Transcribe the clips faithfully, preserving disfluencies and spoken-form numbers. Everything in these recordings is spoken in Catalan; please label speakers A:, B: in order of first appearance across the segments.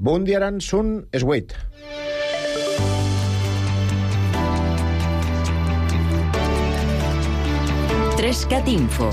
A: Bon dia, Aran, són es vuit.
B: Trescat Info.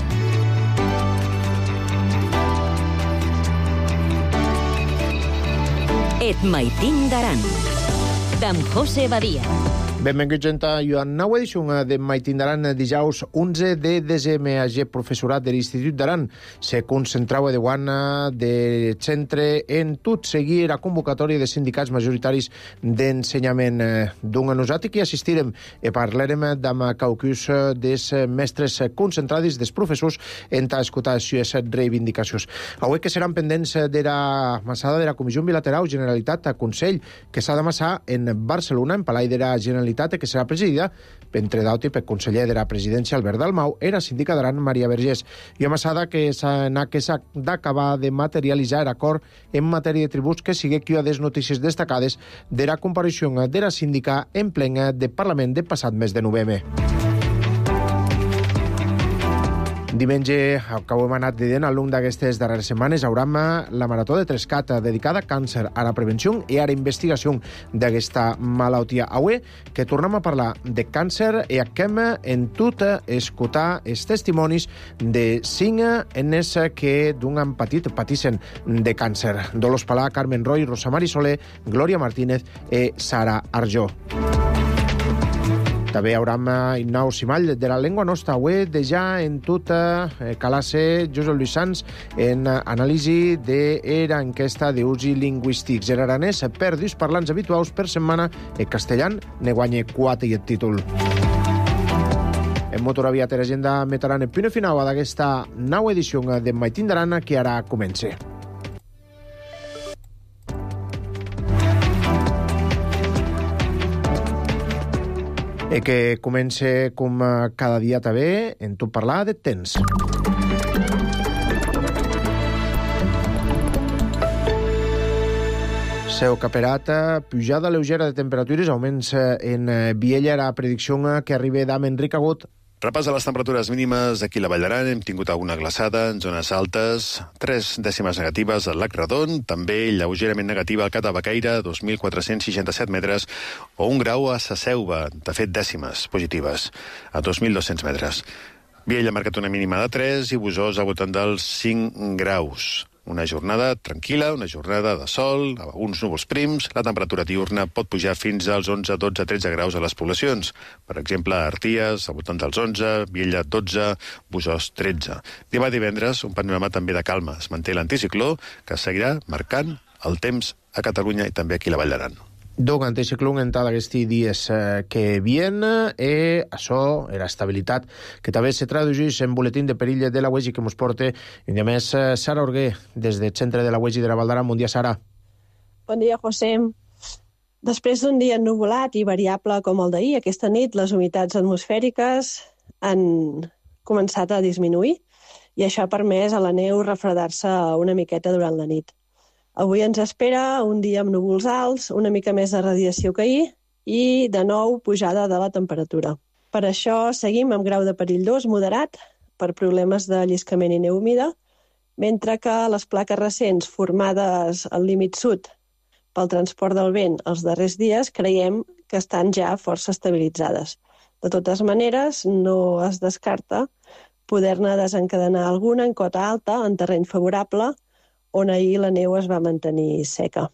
B: Et maitin d'Aran, d'en José Badia.
A: Benvinguts a una nova edició de Maitin d'Aran, dijous onze de desembre. El professorat de l'Institut d'Aran se concentrava de guana de centre en tot seguir la convocatòria de sindicats majoritaris d'ensenyament. D'un nosaltres que assistirem i parlarem amb caucus dels mestres concentrats dels professors en escoltar les seves reivindicacions. Avui que seran pendents de la massada de la Comissió Bilateral Generalitat a Consell, que s'ha d'amassar en Barcelona, en Palau de la Generalitat, que serà presidida, entre d'altres, pel conseller de la presidència Albert Dalmau, era síndica d'Aran Maria Vergés, i amassada que s'ha d'acabar de materialitzar l'acord en matèria de tributs que sigui que hi ha des notícies destacades de la comparació de la síndica en plena de Parlament de passat mes de novembre. Diumenge, que ho hem anat dient al llarg d'aquestes darreres setmanes, haurà la Marató de Trescat dedicada a càncer, a la prevenció i a la investigació d'aquesta malaltia. Avui que tornem a parlar de càncer i acabem en tot escoltar els testimonis de cinc nenes que d'un han patit, patissen de càncer. Dolors Palà, Carmen Roy, Rosa Mari Soler, Glòria Martínez i Sara Arjó. També hi haurà Inau Simall de la Llengua Nostra, avui de ja en tota classe Josep Lluís Sans en anàlisi de l'enquesta d'usos lingüístics. En aranès, per dos parlants habituals per setmana, en castellà ne guanya quatre i el títol. En motor aviat i l'agenda metaran el punt final d'aquesta nova edició de Maitin d'Aran, que ara comença. I que comença com cada dia també en tot parlar de temps. Seu caperat, pujada lleugera de temperatures, augments en Viella, la predicció que arriba d'Am Enric Agut.
C: Repàs de les temperatures mínimes aquí a la Vall d'Aran. Hem tingut alguna glaçada en zones altes, tres dècimes negatives al Lac Redon, també lleugerament negativa al Cat de Baqueira, dos mil quatre-cents seixanta-set metres, o un grau a Sa Selva, de fet dècimes positives, a dos mil dos-cents metres. Viella ha marcat una mínima de tres i Busós ha voltant dels cinc graus. Una jornada tranquil·la, una jornada de sol, alguns núvols prims. La temperatura diurna pot pujar fins als onze, dotze, tretze graus a les poblacions. Per exemple, a Arties, al voltant dels onze, Viella dotze, Busós tretze. Demà divendres, un panorama també de calma. Es manté l'anticicló, que seguirà marcant el temps a Catalunya i també aquí a la Vall d'Aran.
A: Donc, anticicló en aquests dies que vien, i això, l'estabilitat, que també se tradueix en boletín de perill de la U E G I que ens porta, i a més, Sara Orguer, des del centre de la U E G I de la Vall d'Aran. Bon dia, Sara.
D: Bon dia, José. Després d'un dia ennuvolat i variable com el d'ahir, aquesta nit les humitats atmosfèriques han començat a disminuir i això ha permès a la neu refredar-se una miqueta durant la nit. Avui ens espera un dia amb núvols alts, una mica més de radiació que ahir i, de nou, pujada de la temperatura. Per això seguim amb grau de perill dos moderat per problemes de lliscament i neu humida, mentre que les plaques recents formades al límit sud pel transport del vent els darrers dies creiem que estan ja força estabilitzades. De totes maneres, no es descarta poder-ne desencadenar alguna en cota alta, en terreny favorable, on ahir la neu es va mantenir seca.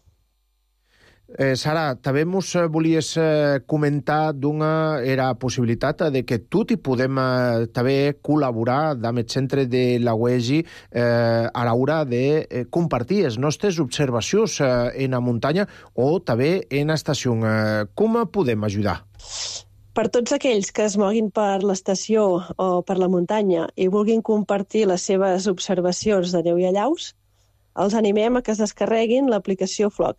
A: Eh, Sara, també ens volies eh, comentar d'una era possibilitat de que tot hi podem eh, també col·laborar amb el centre de la U E G I eh, a l'hora de eh, compartir les nostres observacions eh, en la muntanya o també en l'estació. Eh, com podem ajudar?
D: Per tots aquells que es moguin per l'estació o per la muntanya i vulguin compartir les seves observacions de neu i allaus, els animem a que es descarreguin l'aplicació Floc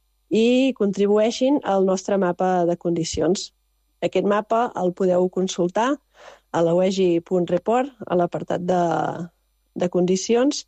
D: i contribueixin al nostre mapa de condicions. Aquest mapa el podeu consultar a la u e g i punt report, a l'apartat de, de condicions,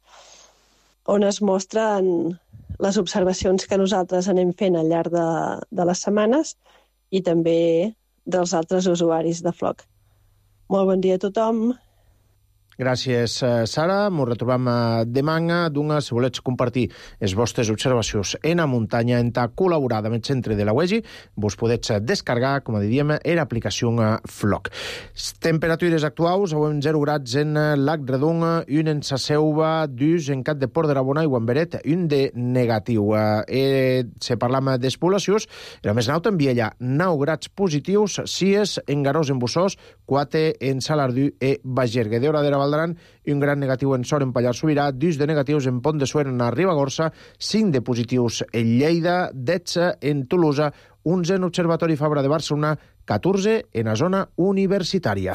D: on es mostren les observacions que nosaltres anem fent al llarg de, de les setmanes i també dels altres usuaris de Floc. Molt bon dia a tothom.
A: Gràcies, Sara. Ens retrobam demà d'una, si volets compartir les vostres observacions en la muntanya, en ta col·laborar amb el centre de la U E G I, vos podets descarregar, com diríem, l'aplicació Floc. Temperatures actuals, avui zero grads en Lac Redon, un en Sa Selva, dos en Cat de Port de la Bona i Guamberet, un de negatiu. Eh, se parlam d'espoblacions, la més nauta en Viella, nou grads positius, sis en Garós en Bussós, quatre en Salardú i Bagergue. De hora de la Valdaran, un gran negatiu en Sor en Pallars Sobirà, dos de negatius en Pont de Suert en Ribagorça, cinc de positius en Lleida, dotze en Tolosa, onze en Observatori Fabra de Barcelona, catorze en la zona universitària.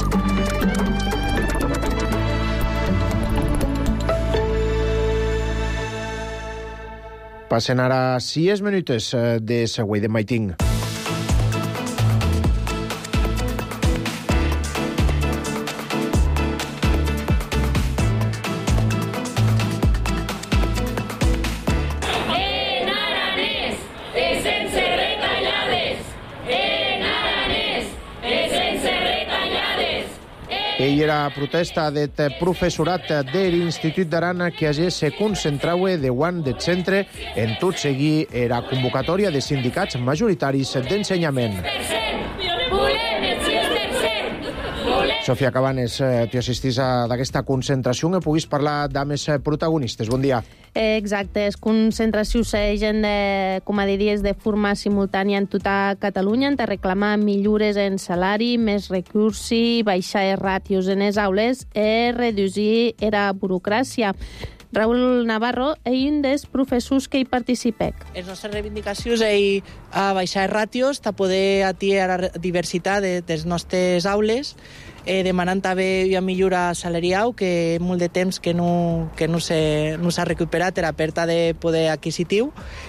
A: Passen ara sis minutes de següent de Maiting. Ell era protesta del professorat de l'Institut d'Aran que hagi se concentrava de guant del centre en tot seguir era convocatòria de sindicats majoritaris d'ensenyament. Sofia Cabanes, tu assistís a d'aquesta concentració que puguis parlar d'àmes protagonistes. Bon dia.
E: Exacte, les concentracions s'agenten, de, com a diries, de forma simultània en tota Catalunya, de reclamar millores en salari, més recursos, baixar els ràtios en les aules i reduir la burocràcia. Raül Navarro és un dels professors que hi participec.
F: Les nostres reivindicacions és a baixar els ràtios, a poder atiar la diversitat de, de les nostres aules, eh, demanant també una millora salarial, que molt de temps que no, que no s'ha no recuperat la pèrdua de poder adquisitiu,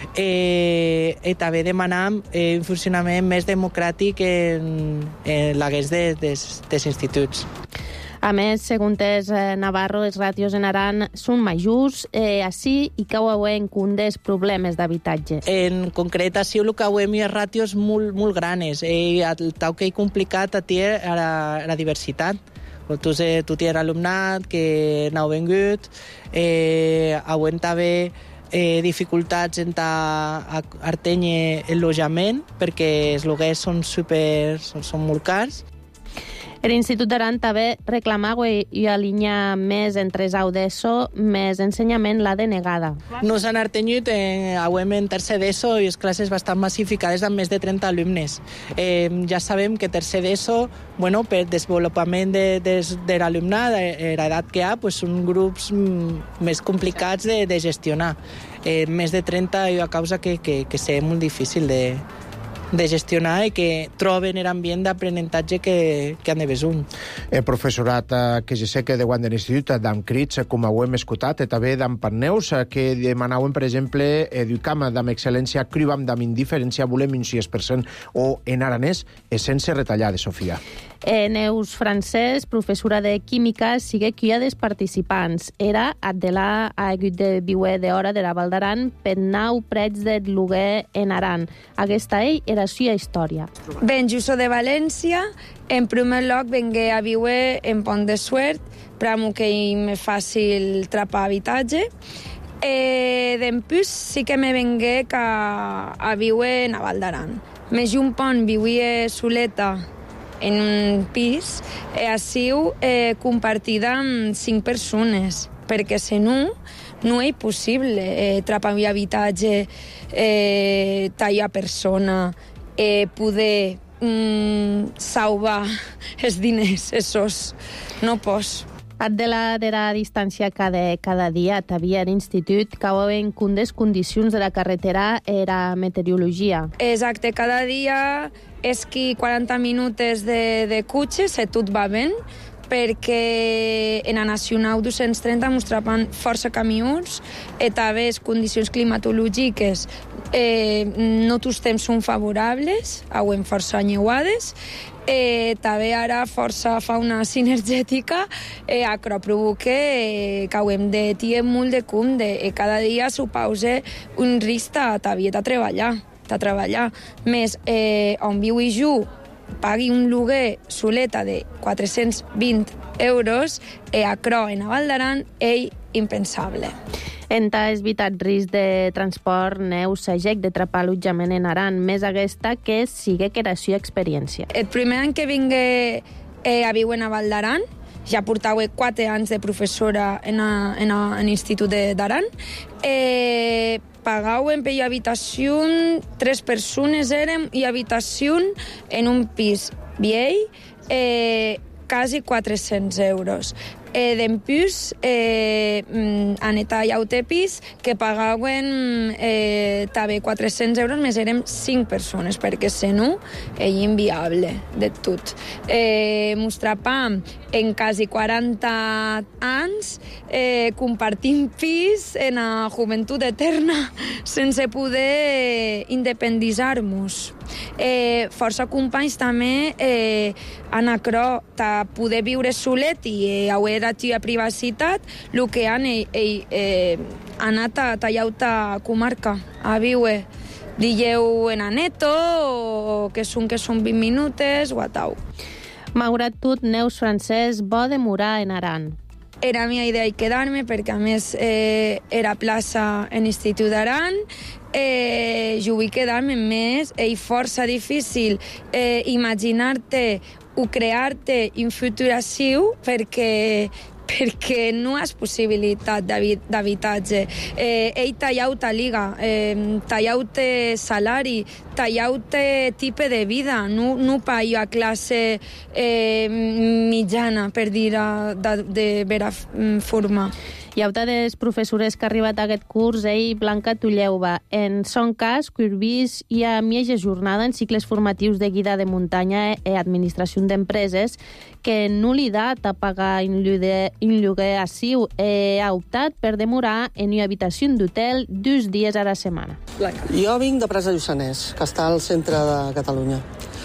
F: eh, i també demanant eh, un funcionament més democràtic en, en l'aguest de, de, dels instituts.
E: A més, segons Navarro, els ràtios en Aran són majors, eh, així i que veuen un dels problemes d'habitatge.
F: En concret, així el que veiem és ràtios molt, molt grans. Eh, el tau que és complicat a tenir la, la diversitat. Tu, tu tens alumnat que n'ha vengut, eh, veuen també eh, dificultats en artenye el lojament, perquè els lloguers són, super, són, són molt cars.
E: L'Institut d'Aran també reclamava i alinear més entre el d'ESO, més ensenyament la denegada.
F: Nos han artenyut eh, en tercer d'ESO i les classes bastant massificades amb més de trenta alumnes. Eh, ja sabem que tercer d'ESO, bueno, per desenvolupament de, de, de l'alumnat, de l'edat que hi ha, pues, són grups més complicats de, de gestionar. Eh, més de trenta a causa que, que, que és molt difícil de... de gestionar i que troben l'ambient d'aprenentatge que, que han de besuny.
A: El professorat eh, que ja sé que de guant de l'Institut, d'am crits, com ho hem escoltat, i també d'am Panneus, que demanaven, per exemple, educam d'am excel·lència, crivam d'am indiferència, volem un sis per cent o en aranès, sense retallades, Sofia.
E: Eh, Neus Francesc, professora de Química, sigue qui ha dels participants. Era Adela ha hagut de viure d'hora de la Val d'Aran per nou prets de lloguer en Aran. Aquesta ell era la seva història.
G: Ben, jo soc de València. En primer lloc vengué a viure en Pont de Suert, per a que és més fàcil trapar habitatge. Eh, D'empús sí que me vengué a, a viure en la Val d'Aran. Més un pont vivia soleta en un pis, eh, així eh, compartida amb cinc persones, perquè si no, no és possible eh, trapar habitatge, eh, tallar persona, eh, poder mm, salvar els diners, esos. No pots.
E: De la, de la distància cada, cada dia t'havia a l'institut que veuen que una de les condicions de la carretera era meteorologia.
G: Exacte, cada dia és que quaranta minuts de, de cotxe, si tot va bé, perquè en la Nacional dos-cents trenta mostraven força camions i també les condicions climatològiques eh, no tots temps són favorables, hi ha força anyeuades. Eh, també ara força fauna sinergètica eh, acro provoca eh, que hem de tenir molt de compte eh, cada dia s'ho pausa un risc també a treballar a treballar més eh, on viu i jo pagui un lloguer soleta de quatre-cents vint euros, eh, a Cro, en a Val d'Aran, ell impensable.
E: Enta és evitat risc de transport, neu, segec, de trapar allotjament en Aran, més aquesta que sigue que era seva experiència.
G: El primer any que vingué eh, a viure en a Val d'Aran, ja portava quatre anys de professora en, a, en, a, en l'Institut d'Aran. Eh, pagaven per habitació, tres persones érem, i habitació en un pis viell, eh, quasi quatre-cents euros. Eh, D'empús, eh, han tallat el pis que pagaven eh, també quatre-cents euros, més érem cinc persones, perquè si no, és inviable de tot. Eh, Mostrapam, en quasi quaranta anys, eh, compartint pis en la joventut eterna, sense poder independitzar-nos. Eh, força companys també eh, han acro ta poder viure solet i eh, haver de tia privacitat, el que han eh, eh, anat a tallar comarca a viure. Digueu en aneto, o que són que són vint minutes, o a tau.
E: Malgrat tot, Neus Francesc va demorar en Aran.
G: Era meva idea quedar-me, perquè a més eh, era plaça en l'Institut d'Aran. Eh, jo vull quedar-me més, és força difícil eh, imaginar-te o crear-te un futur així, perquè perquè no és possibilitat d'habitatge. Eh, ell tallau ta liga, eh, tallau te salari, tallau te tipus de vida, no, no paio a classe eh, mitjana, per dir de, de vera forma.
E: I alta dels professores que ha arribat a aquest curs, ell, Blanca Tulleuva, en son cas, Curbís hi ha mitja jornada en cicles formatius de guida de muntanya i administració d'empreses que no li dat a pagar un lloguer assiu. Eh, ha optat per demorar en una habitació d'hotel dos dies a la setmana.
H: Jo vinc de Presa Lluçanès, que està al centre de Catalunya.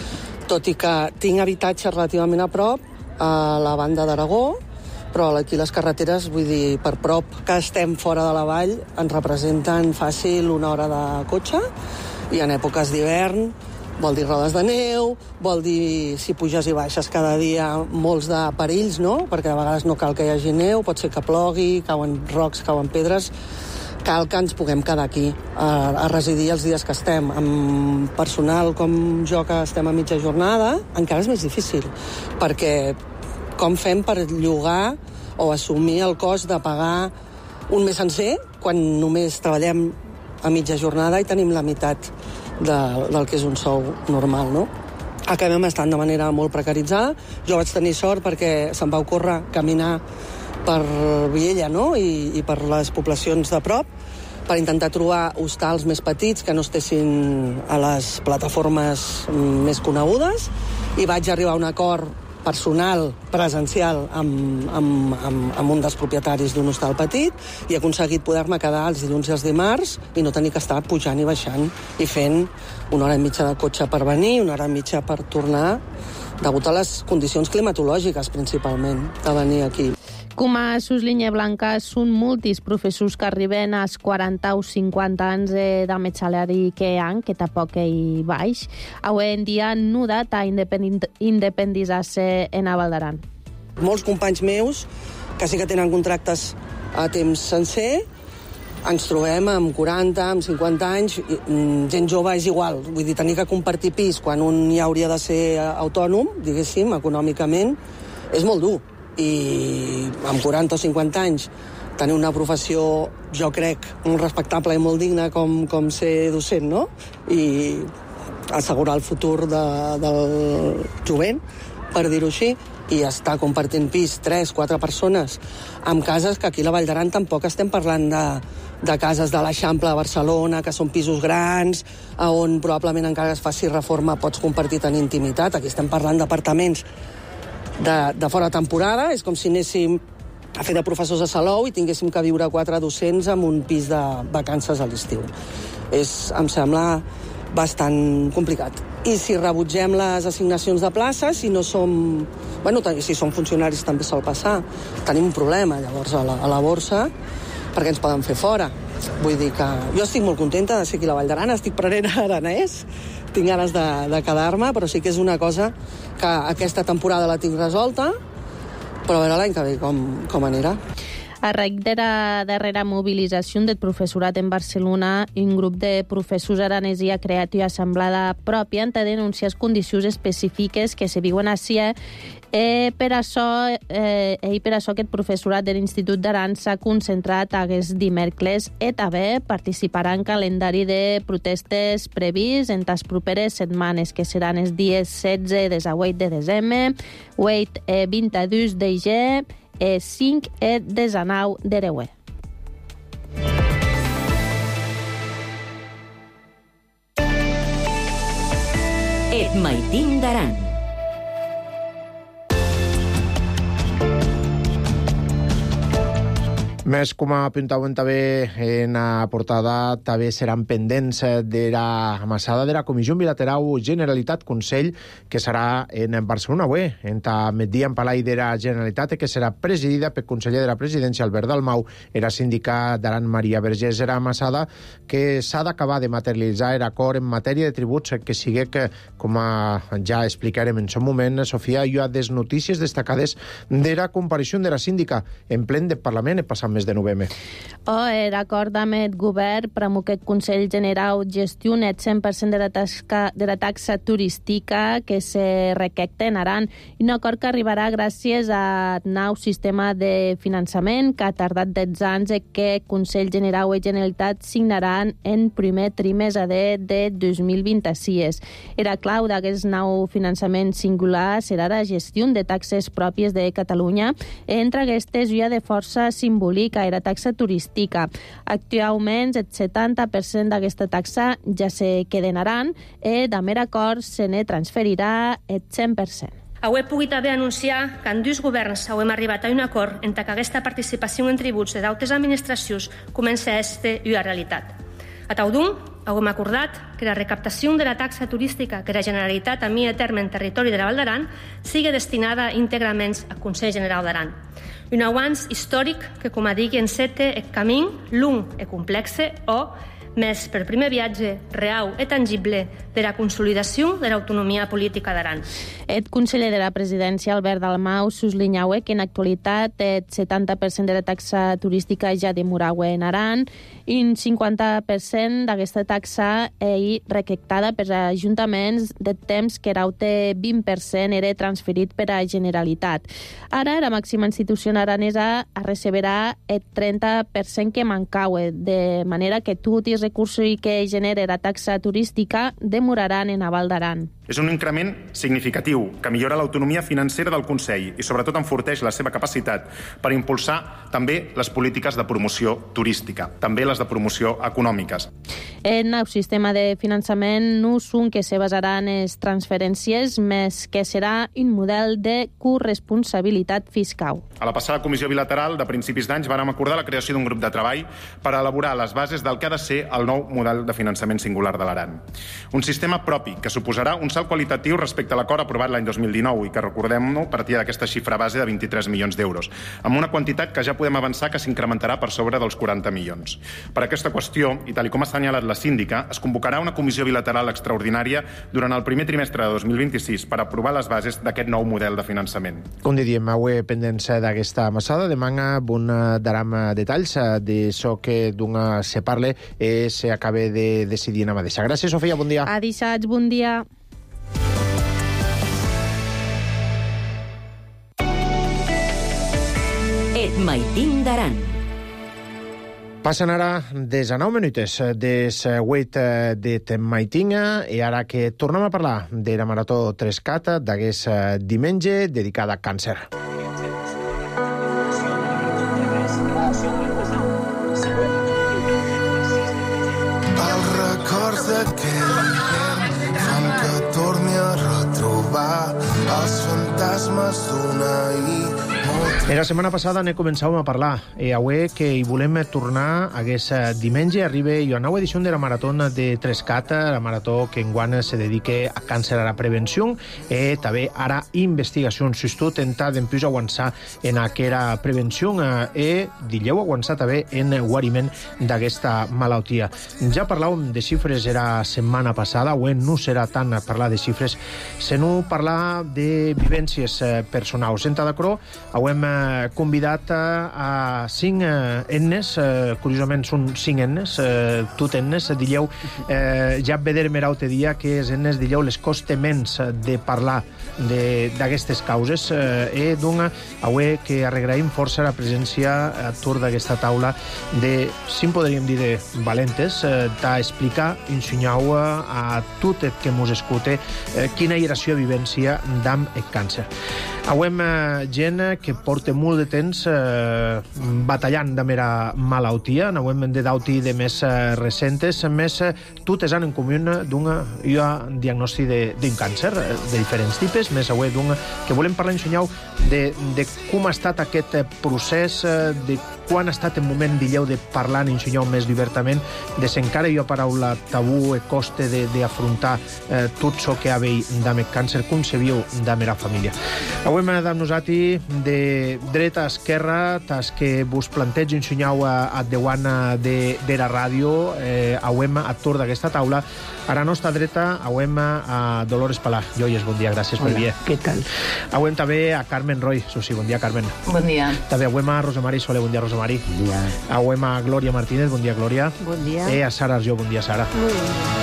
H: Tot i que tinc habitatge relativament a prop, a la banda d'Aragó, però aquí les carreteres, vull dir, per prop que estem fora de la vall, ens representen fàcil una hora de cotxe, i en èpoques d'hivern vol dir rodes de neu, vol dir, si puges i baixes cada dia, molts de perills, no? Perquè a vegades no cal que hi hagi neu, pot ser que plogui, cauen rocs, cauen pedres. Cal que ens puguem quedar aquí a, a residir els dies que estem. Amb personal com jo, que estem a mitja jornada, encara és més difícil, perquè com fem per llogar o assumir el cost de pagar un mes sencer quan només treballem a mitja jornada i tenim la meitat de, del que és un sou normal, no? Acabem estant de manera molt precaritzada. Jo vaig tenir sort perquè se'm va ocórrer caminar per Viella, no? I, i per les poblacions de prop, per intentar trobar hostals més petits que no estessin a les plataformes més conegudes, i vaig arribar a un acord personal, presencial, amb, amb, amb, amb un dels propietaris d'un hostal petit, i he aconseguit poder-me quedar els dilluns i els dimarts i no tenir que estar pujant i baixant i fent una hora i mitja de cotxe per venir, una hora i mitja per tornar, degut a les condicions climatològiques, principalment, de venir aquí.
E: Com a Suslinya Blanca, són molts professors que arriben als quaranta o cinquanta anys de, de més salari que han, que tampoc hi baix. Avui en dia no dat a independitzar-se en a Val d'Aran.
H: Molts companys meus, que sí que tenen contractes a temps sencer, ens trobem amb quaranta, amb cinquanta anys, gent jove és igual. Vull dir, tenir que compartir pis quan un ja hauria de ser autònom, diguéssim, econòmicament, és molt dur. I amb quaranta o cinquanta anys tenir una professió, jo crec, molt respectable i molt digna com, com ser docent, no? I assegurar el futur de, del jovent, per dir-ho així, i estar compartint pis tres, quatre persones amb cases que aquí a la Vall d'Aran tampoc estem parlant de, de cases de l'Eixample de Barcelona, que són pisos grans, on probablement encara es faci reforma pots compartir en intimitat. Aquí estem parlant d'apartaments De, de fora temporada, és com si anéssim a fer de professors a Salou i tinguéssim que viure quatre docents en un pis de vacances a l'estiu. És, em sembla, bastant complicat. I si rebutgem les assignacions de places, si no som... Bueno, si som funcionaris també sol passar. Tenim un problema, llavors, a la, a la borsa, perquè ens poden fer fora. Vull dir que jo estic molt contenta de ser aquí a la Vall d'Aran, estic prenent aranès, tinc ganes de, de quedar-me, però sí que és una cosa que aquesta temporada la tinc resolta, però a veure l'any que ve com, com anirà.
E: Arrec de la darrera mobilització del professorat en Barcelona, un grup de professors aranesi ha creat una assemblada pròpia per denunciar les condicions específiques que se viuen així. Eh, per això, eh, i per això aquest professorat de l'Institut d'Aran s'ha concentrat aquest dimecres i també participarà en calendari de protestes previst en les properes setmanes, que seran els dies setze de vuit de desembre, vuit i vint-i-dos de gener, e cinc e dezenau d'Ereuer.
B: Et maitim d'Aran.
A: Més, com apuntàvem també en la portada, també seran pendents de la amassada de la Comissió Bilateral Generalitat-Consell, que serà en Barcelona avui, en el migdia en Palai de la Generalitat, que serà presidida pel conseller de la Presidència, Albert Dalmau, era sindicat d'Aran Maria Vergés. Era amassada que s'ha d'acabar de materialitzar l'acord en matèria de tributs, que sigui que, com ja explicarem en son moment, Sofia, hi ha des notícies destacades de la comparició de la síndica en plen de Parlament el passat mes de novembre.
E: Oh, l'acord amb el govern promou que el Consell General gestioni el cent per cent de la, tasca, de la taxa turística que se recapta en Aran. Un acord que arribarà gràcies a nou sistema de finançament que ha tardat dotze anys i que el Consell General i Generalitat signaran en primer trimestre de, de dos mil vint-i-sis. Era clau d'aquest nou finançament singular serà la gestió de taxes pròpies de Catalunya. Entre aquestes hi ha de força simbòlica era taxa turística. Actualment, el setanta per cent d'aquesta taxa ja se queda en Aran i, de mer acord, se ne transferirà el cent per cent.
I: Avui he pogut haver anunciar que en dos governs hem arribat a un acord entre que aquesta participació en tributs de d'altres administracions comença a ser una realitat. A Taudun hem acordat que la recaptació de la taxa turística que la Generalitat a mi a terme en territori de la Val d'Aran sigui destinada íntegrament al Consell General d'Aran. Un avanç històric que, com a dic, enceta el camí long i complex o més per primer viatge real i tangible de la consolidació de l'autonomia política d'Aran.
E: El conseller de la Presidència, Albert Dalmau, sublinyaua que en actualitat el setanta per cent de la taxa turística ja demorava en Aran i un cinquanta per cent d'aquesta taxa és recaptada per ajuntaments de temps que era el vint per cent era transferit per a Generalitat. Ara la màxima institució aranesa receberà el trenta per cent que mancava, de manera que tots els recursos que genera la taxa turística demoraran en Val d'Aran.
J: És un increment significatiu que millora l'autonomia financera del Consell i sobretot enforteix la seva capacitat per impulsar també les polítiques de promoció turística, també les de promoció econòmiques.
E: El nou sistema de finançament no és un que se basarà en les transferències, més que serà un model de corresponsabilitat fiscal.
J: A la passada comissió bilateral de principis d'anys vàrem acordar la creació d'un grup de treball per elaborar les bases del que ha de ser el nou model de finançament singular de l'Aran. Un sistema propi que suposarà un salt qualitatiu respecte a l'acord aprovat l'any dos mil dinou i que, recordem-ho, partia d'aquesta xifra base de vint-i-tres milions d'euros, amb una quantitat que ja podem avançar que s'incrementarà per sobre dels quaranta milions. Per aquesta qüestió, i tal com ha assenyalat la síndica, es convocarà una comissió bilateral extraordinària durant el primer trimestre de dos mil vint-i-sis per aprovar les bases d'aquest nou model de finançament.
A: Com diríem, avui pendents d'aquesta amassada, demana bon daram detalls d'això que d'un se parle i s'acaba de decidir en mateixa. Gràcies, Sofia, bon dia.
E: Adisats, bon dia.
B: Et maitim d'Aran.
A: Passen ara des a nou minutes, des vuit de Maitinga, i ara que tornem a parlar de la Marató tres cat d'aquest diumenge dedicada a càncer.
K: Els records d'aquell hivern fan que torni a retrobar els fantasmes d'una ahir molt
A: La setmana passada ne començàvem a parlar e avui que hi volem tornar aquest diumenge arriba una nova edició de la marató de Trescat, la marató que enguany se dedica a càncer a la prevenció e també ara investigació. S'està tentant d'empús avançar en aquesta prevenció e dileu avançar també en guariment d'aquesta malaltia. Ja parlàvem de xifres la setmana passada, avui no serà tant parlar de xifres, sinó parlar de vivències personals. En Tadacró avui hem convidat a cinc ennes, curiosament són cinc ennes, tot ennes, dileu, ja vederem l'altre dia que els ennes, dileu, les costa menys de parlar d'aquestes causes, i doncs avui que arregraïm força la presència a tour d'aquesta taula de, si en podríem dir, de valentes, d'explicar, ensenyar-ho a tot el que mos escute quina era la seva vivència d'am el càncer. Avui hem gent que porta molt de temps eh, batallant de mera malaltia, avui hem de dauti de més eh, recentes, més eh, totes han en comú d'un diagnòstic d'un càncer de diferents tipus, més avui d'un que volem parlar ensenyar de, de com ha estat aquest procés, eh, de quan ha estat el moment, dileu, de parlar ensenyar més divertament, de si encara hi ha paraula tabú e coste d'afrontar eh, tot això que ha veig d'am el càncer, com se viu d'am la família. Avui hem anat amb nosaltres de dreta a esquerra, tas que vos planteig ensenyau a, a Deuan de, de la ràdio, eh, avui hem a torn d'aquesta taula. A la nostra dreta, avui hem a Dolores Palà. Joies, bon dia, gràcies per venir.
L: Què tal?
A: Avui hem també a Carmen Roy. Sí, bon dia, Carmen.
L: Bon dia.
A: També avui hem a Rosemary Soler. Bon dia, Rosemary.
L: Bon dia.
A: Avui hem a Glòria Martínez. Bon dia, Glòria.
L: Bon dia.
A: I a Sara Arjó. Bon dia, Sara.
L: Bon dia.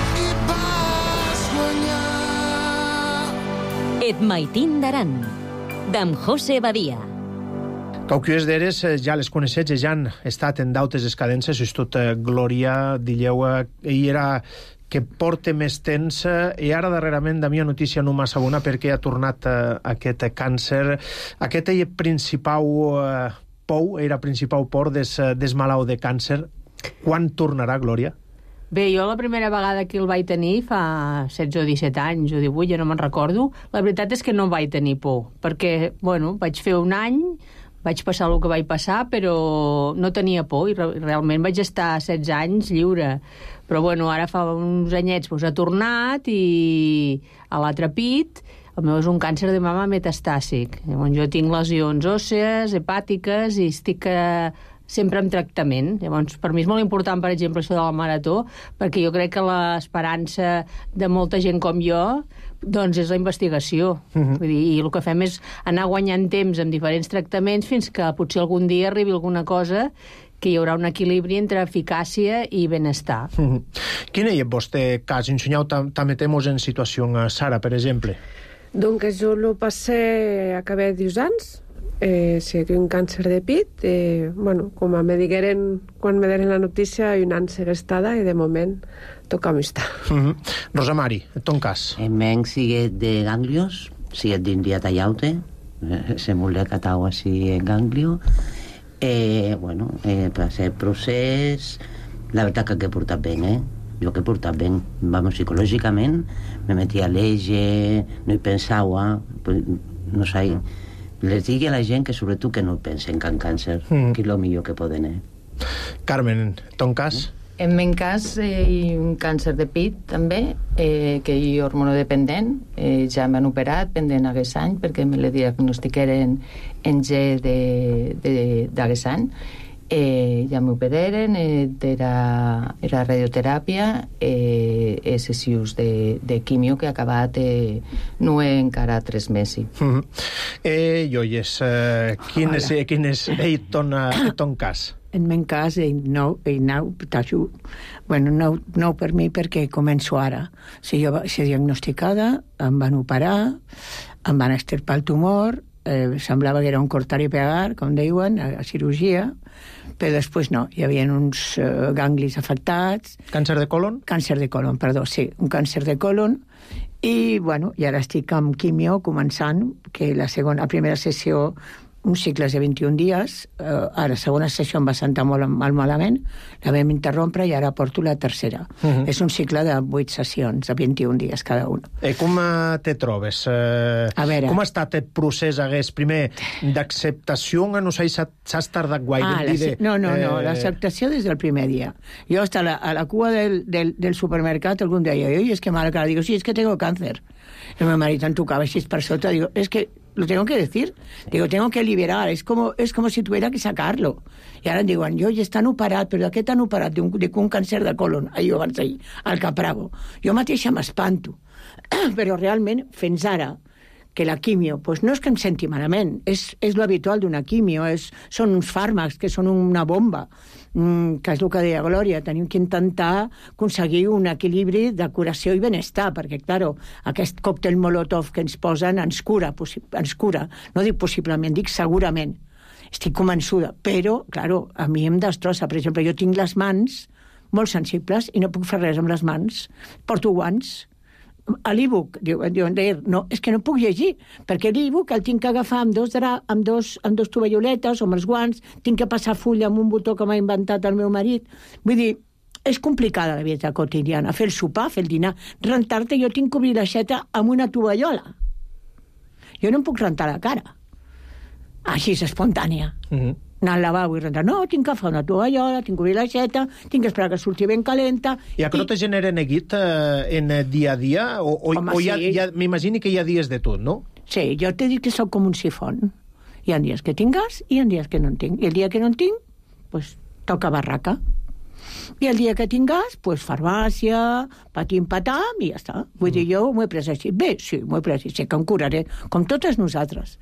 B: Et maitin d'aran, d'en José Badia.
A: Cauquies d'eres ja les coneixets, ja han estat en dautes escadences, és tot Glòria, dilleu, i era que porta més temps, i ara darrerament de mi notícia no massa bona perquè ha tornat aquest càncer, aquest era principal pou, era principal por des, des malau de càncer. Quan tornarà, Glòria?
L: Bé, jo la primera vegada que el vaig tenir fa setze o disset anys o divuit, ja no me'n recordo, la veritat és que no vaig tenir por, perquè, bueno, vaig fer un any, vaig passar el que vaig passar, però no tenia por i realment vaig estar setze anys lliure. Però, bueno, ara fa uns anyets doncs, ha tornat i a l'altre pit, el meu és un càncer de mama metastàsic. Llavors, jo tinc lesions òssees, hepàtiques i estic eh, sempre en tractament. Llavors, per mi és molt important, per exemple, això de la marató, perquè jo crec que l'esperança de molta gent com jo doncs és la investigació. Uh-huh. Vull dir, i el que fem és anar guanyant temps amb diferents tractaments fins que potser algun dia arribi alguna cosa que hi haurà un equilibri entre eficàcia i benestar.
A: Uh-huh. Quin és el vostre cas? Ensenyeu també temos en situació, Sara, per exemple.
M: Donc, jo lo passé a cabell dos anys, eh, sí, un càncer de pit, eh, bueno, com me digueren, quan me deren la notícia, un any segrestada i de moment toca estar.
A: Uh-huh. Rosemary, ton cas?
N: En men siguet de ganglios, siguet d'india tallaute, eh, se m'ho catau així en ganglio, eh, bueno, eh, per ser procés, la veritat que he portat ben, eh? Jo que he portat ben, vamos, psicològicament, me metia a l'eix, no hi pensava, no sé, les digui a la gent que sobretot que no pensen que en càncer, mm. que és el millor que poden, eh?
A: Carmen, ton cas?
O: En meu cas, eh, un càncer de pit, també, eh, que hi hormonodependent, eh, ja m'han operat pendent aquest any, perquè me le diagnostiqueren en G d'aquest any. Eh, ja m'operaren, eh, era, era radioteràpia, eh, eh, sessions de, de quimio que ha acabat eh, no encara tres mesos.
A: Mm-hmm. Eh, Joies, eh, quin, és, quin és eh, ton, eh, ton cas?
P: En meu cas, no, no, bueno, no, no per mi perquè començo ara. Si jo vaig ser diagnosticada, em van operar, em van extirpar el tumor, eh, semblava que era un cortar i pegar, com diuen, a, a cirurgia, però després no, hi havia uns uh, ganglis afectats.
A: Càncer de colon?
P: Càncer de colon, perdó, sí, un càncer de colon, i, bueno, i ara estic amb quimio començant, que la segona, la primera sessió uns cicles de vint-i-un dies, eh, ara la segona sessió em va sentar molt, molt malament, la vam interrompre i ara porto la tercera. Uh-huh. És un cicle de vuit sessions, de vint-i-un dies cada una.
A: Eh, com te trobes? Eh,
P: a veure...
A: Com ha estat el procés, hagués, primer, d'acceptació? No sé si s'has tardat guai.
P: Ah, la, de, no, no, no, eh... l'acceptació des del primer dia. Jo hasta la, a la cua del, del, del supermercat algun deia, oi, és que mala cara, digo, sí, és que tengo cáncer. El meu marit em tocava així per sota, digo, és que lo tengo que decir, digo, tengo que liberar, es como, es como si tuviera que sacarlo. I ara em diuen, jo ja estan operat, però de què t'han operat? De un, de un càncer de colon, ahir abans d'ahir, al Capravo. Jo mateixa m'espanto, però realment, fins ara, que la quimio, pues no és que em senti malament, és, és lo habitual d'una quimio, és, són uns fàrmacs que són una bomba, mm, que és el que deia Glòria, tenim que intentar aconseguir un equilibri de curació i benestar, perquè, claro, aquest còctel molotov que ens posen ens cura, ens cura, no dic possiblement, dic segurament, estic convençuda, però, claro, a mi em destrossa, per exemple, jo tinc les mans molt sensibles i no puc fer res amb les mans, porto guants, a l'e-book, diuen, no, és que no puc llegir, perquè l'e-book el tinc que agafar amb dos, dra, amb dos, amb dos tovalloletes o amb els guants, tinc que passar fulla amb un botó que m'ha inventat el meu marit. Vull dir, és complicada la vida quotidiana, fer el sopar, fer el dinar. Rentar-te, jo tinc que obrir l'aixeta amb una tovallola. Jo no em puc rentar la cara. Així és espontània. Mm-hmm. Anar al lavabo i rentar. No, tinc que agafar una tovallola, tinc que obrir l'aixeta, tinc que esperar que surti ben calenta.
A: I això no te genera neguit eh, en dia a dia? O, o, Home, o hi ha, sí. hi ha, m'imagini que hi ha dies de tot, no?
P: Sí, jo t'he dit que sóc com un sifon. Hi ha dies que tinc gas i hi ha dies que no en tinc. I el dia que no en tinc, pues, toca barraca. I el dia que tinc gas, pues, farmàcia, patim patam i ja està. Vull mm. dir, jo m'ho he pres així. Bé, sí, m'ho he pres així, sé que em curaré, com totes nosaltres.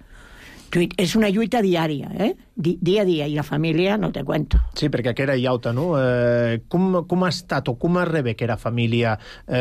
P: És una lluita diària, eh? Dia a dia, i la família no te cuento.
A: Sí, perquè que era iauta, no? Eh, com, com ha estat o com ha rebé que era família?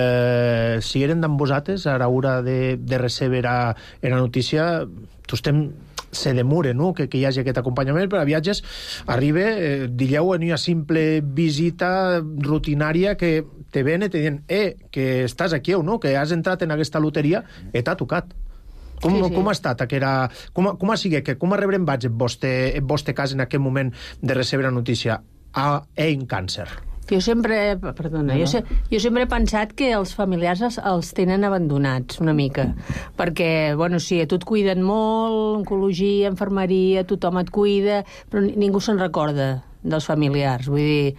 A: Eh, si eren d'en vosaltres a l'hora de, de receber a, a la notícia, tu estem se demora, no?, que, que hi hagi aquest acompanyament, però a viatges arriba, eh, dilleu en una simple visita rutinària que te ven i te diuen, eh, que estàs aquí o no, que has entrat en aquesta loteria i t'ha tocat. Com, sí, sí. com ha estat? Era, com, com ha sigut? Que, com ha rebrem vaig en vostre, en vostre cas en aquest moment de recebre la notícia a en càncer?
L: Jo sempre, perdona, no. jo, se, jo sempre he pensat que els familiars els, els tenen abandonats una mica, perquè, bueno, sí, a tu et cuiden molt, oncologia, infermeria, tothom et cuida, però ningú se'n recorda dels familiars, vull dir,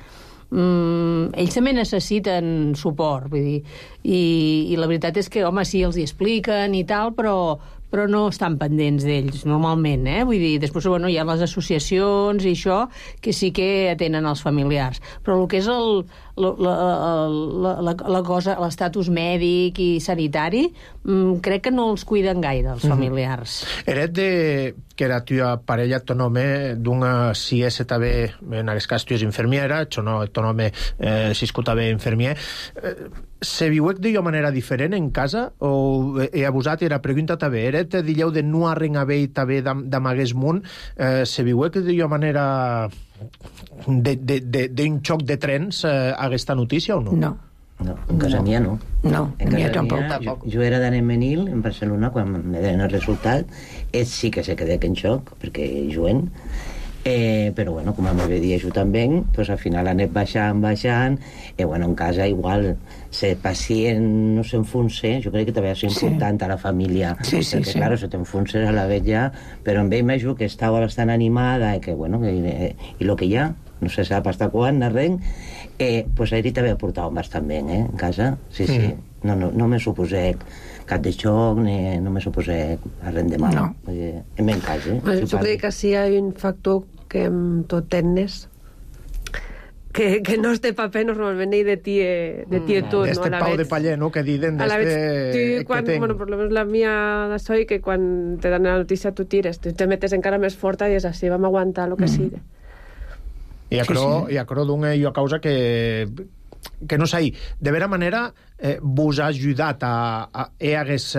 L: mm, ells també necessiten suport, vull dir, i, i la veritat és que, home, sí, els hi expliquen i tal, però, però no estan pendents d'ells, normalment, eh? Vull dir, després, bueno, hi ha les associacions i això, que sí que atenen els familiars, però el que és el, la, la, la, la, la cosa, l'estatus mèdic i sanitari, mm, crec que no els cuiden gaire, els familiars.
A: Mm-hmm. Eres de que era tua parella, ton home, d'una si és també, en aquest cas tu és infermiera, ton home eh, si escuta bé infermier, eh, se viuec d'una manera diferent en casa? O he abusat i era pregunta també, eret dilleu de no arrengar bé i també d'amagués munt, eh, se viuec d'una manera d'un xoc de trens eh, aquesta notícia o no?
P: No.
N: No, en casa mía no.
P: No, en
N: casa
P: tampoc.
N: Mía, jo, jo era d'Anem Menil, en Barcelona, quan me deien el resultat, ells sí que se quedé en xoc, perquè juguen, eh, però bueno, com me veia jo també, pues al final anem baixant, baixant, i bueno, en casa igual, ser pacient no s'enfonse, jo crec que també és important sí. a la família,
P: sí, sí,
N: perquè
P: sí.
N: claro, se t'enfonses a la vella, però en ell m'ajuda que estava bastant animada, i que bueno, que, eh, i lo que hi ha, no se sap hasta quan, arrenc, eh, pues ahir també ha portat bastant bé, eh, en casa, sí, sí, mm. no, no, no me suposé cap de xoc, ni no me suposé arren de mal,
P: no.
N: Oye, en ben cas, eh.
M: Bueno, yo creo que sí hay un factor que en tot tennes, que, que no este paper normalment ni de ti, de ti mm. tot, no?
A: Este pau de paller, no?, que diden
M: a la vez,
A: que
M: quan,
A: tenc.
M: Bueno, por lo menos la mía de soy que quan te dan la notícia tu tires, tu te metes encara més forta i és així, vam aguantar el que mm. sigui.
A: I a cro, sí, sí. d'una i a causa que que no sé, de vera manera eh, vos ha ajudat a, a, a hagués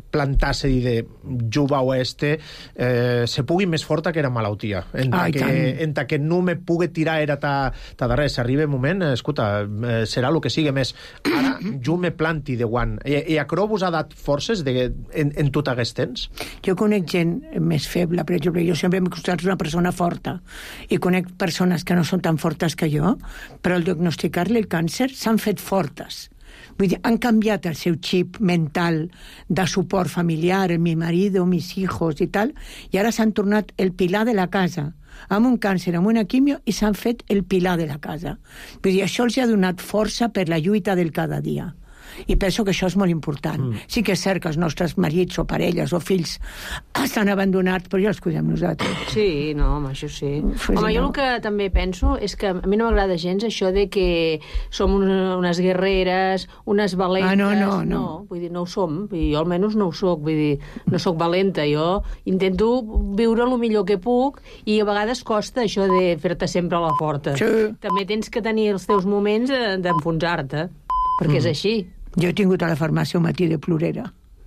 A: plantar-se i de jugar oeste eh, se pugui més forta que era malaltia. En ta que, en ta que no me pugui tirar era ta, ta darrere. S'arriba un moment, escolta, eh, serà el que sigui més. Ara, jo me planti de guant. I, i a Cro vos ha dat forces de, en, en tot aquest temps?
P: Jo conec gent més feble, per exemple, jo sempre m'he considerat una persona forta i conec persones que no són tan fortes que jo, però al diagnosticar-li el càncer s'han fet fortes. Vull dir, han canviat el seu xip mental de suport familiar, mi marido, mis hijos i tal, i ara s'han tornat el pilar de la casa, amb un càncer, amb una quimio, i s'han fet el pilar de la casa. Vull dir, això els ha donat força per la lluita del cada dia. I penso que això és molt important. Mm. Sí que és cert que els nostres marits o parelles o fills estan abandonats, però ja els cuidem nosaltres.
L: Sí, no, home, això sí.
P: Pues
L: home,
P: no.
L: Jo el que també penso és que a mi no m'agrada gens això de que som unes guerreres, unes valentes.
P: Ah, no, no, no.
L: No, vull dir, no ho som. Vull dir, jo almenys no ho soc. Vull dir, no soc valenta. Jo intento viure el millor que puc i a vegades costa això de fer-te sempre a la forta.
P: Sí.
L: També tens que tenir els teus moments d'enfonsar-te, perquè mm. és així.
P: Jo he tingut a la farmàcia un matí de plorera.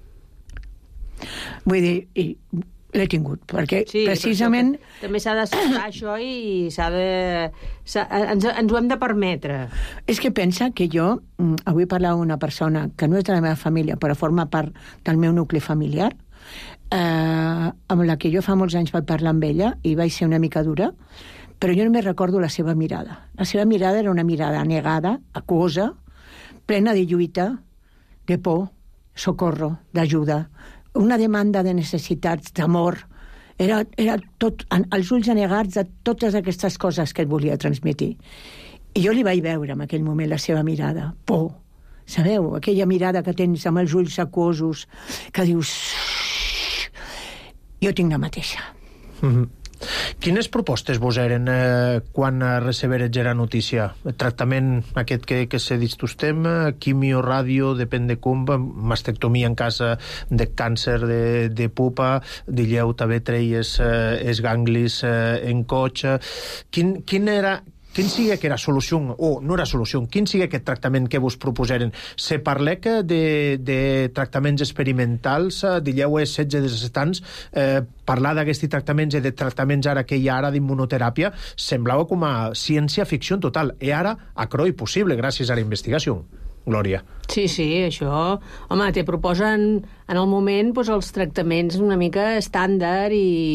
P: Vull dir, i l'he tingut, perquè
L: sí,
P: precisament...
L: Per també s'ha d'acceptar això i s'ha de... S'ha, ens, ens ho hem de permetre.
P: És que pensa que jo, avui parlava una persona que no és de la meva família, però forma part del meu nucli familiar, eh, amb la que jo fa molts anys vaig parlar amb ella i vaig ser una mica dura, però jo només recordo la seva mirada. La seva mirada era una mirada negada, aquosa, plena de lluita, de por, socorro, d'ajuda, una demanda de necessitats, d'amor. Era, era tot, els ulls anegats de totes aquestes coses que et volia transmetre. I jo li vaig veure en aquell moment la seva mirada, por. Sabeu? Aquella mirada que tens amb els ulls aquosos, que dius... Jo tinc la mateixa.
A: Mm-hmm. Quines propostes vos eren eh, quan receberes la notícia? El tractament aquest que, que se dit estem, quimio, ràdio, depèn de com, mastectomia en casa de càncer de, de pupa, dilleu també treies eh, els ganglis eh, en cotxe. Quin, quin era... Quin sigui que era solució, o no era solució, quin sigui aquest tractament que vos proposeren? Se parlec de, de tractaments experimentals, dilleu és setze de disset anys, eh, parlar d'aquests tractaments i de tractaments ara que hi ha ara d'immunoteràpia semblava com a ciència-ficció en total. I ara, a Cro i possible, gràcies a la investigació. Glòria.
L: Sí, sí, això... Home, te proposen en el moment doncs, els tractaments una mica estàndard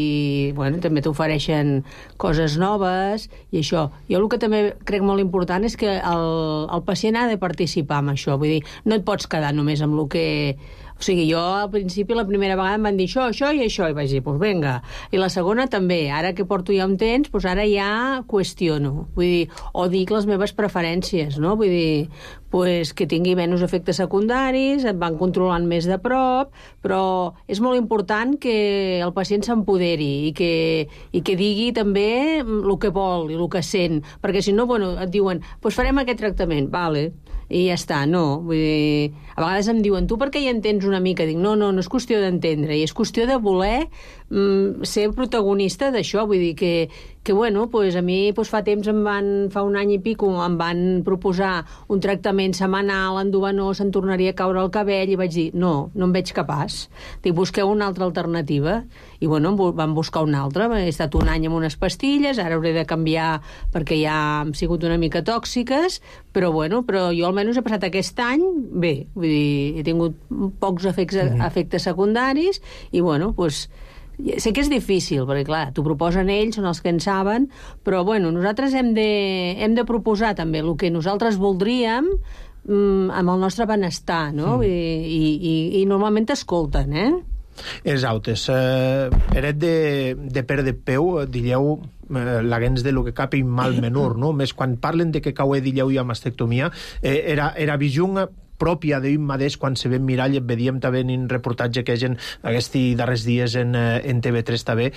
L: i bueno, també t'ofereixen coses noves i això. Jo el que també crec molt important és que el, el pacient ha de participar en això. Vull dir, no et pots quedar només amb el que... O sigui, jo al principi la primera vegada em van dir això, això i això, i vaig dir, doncs vinga. I la segona també, ara que porto ja un temps, doncs ara ja qüestiono. Vull dir, o dic les meves preferències, no? Vull dir, pues, que tingui menys efectes secundaris, et van controlant més de prop, però és molt important que el pacient s'empoderi i que, i que digui també el que vol i el que sent, perquè si no, bueno, et diuen, doncs farem aquest tractament, vale, i ja està, no. Vull dir, a vegades em diuen, tu per què hi entens una mica? Dic, no, no, no és qüestió d'entendre, i és qüestió de voler mm, ser protagonista d'això, vull dir que, que bueno, pues a mi pues, fa temps em van, fa un any i pico, em van proposar un tractament setmanal endovenós, em tornaria a caure el cabell, i vaig dir, no, no em veig capaç. Dic, busqueu una altra alternativa, i bueno, vam buscar una altra, he estat un any amb unes pastilles, ara hauré de canviar perquè ja han sigut una mica tòxiques, però bueno, però jo almenys he passat aquest any bé, vull dir, he tingut pocs efectes, mm-hmm. efectes secundaris, i bueno, doncs sé que és difícil, perquè clar, t'ho proposen ells, són els que en saben, però bueno, nosaltres hem de, hem de proposar també el que nosaltres voldríem mm, amb el nostre benestar, no? Mm. I, i, i normalment t'escolten, eh?
A: Els autes. Eh, eret de, de perdre peu, dilleu eh, l'agens de lo que cap i mal menor, no? Més quan parlen de que cau dilleu i a mastectomia, eh, era, era visió pròpia d'ell mateix quan se ve en mirall, vedíem també en un reportatge que és en aquests darrers dies en, en T V tres també.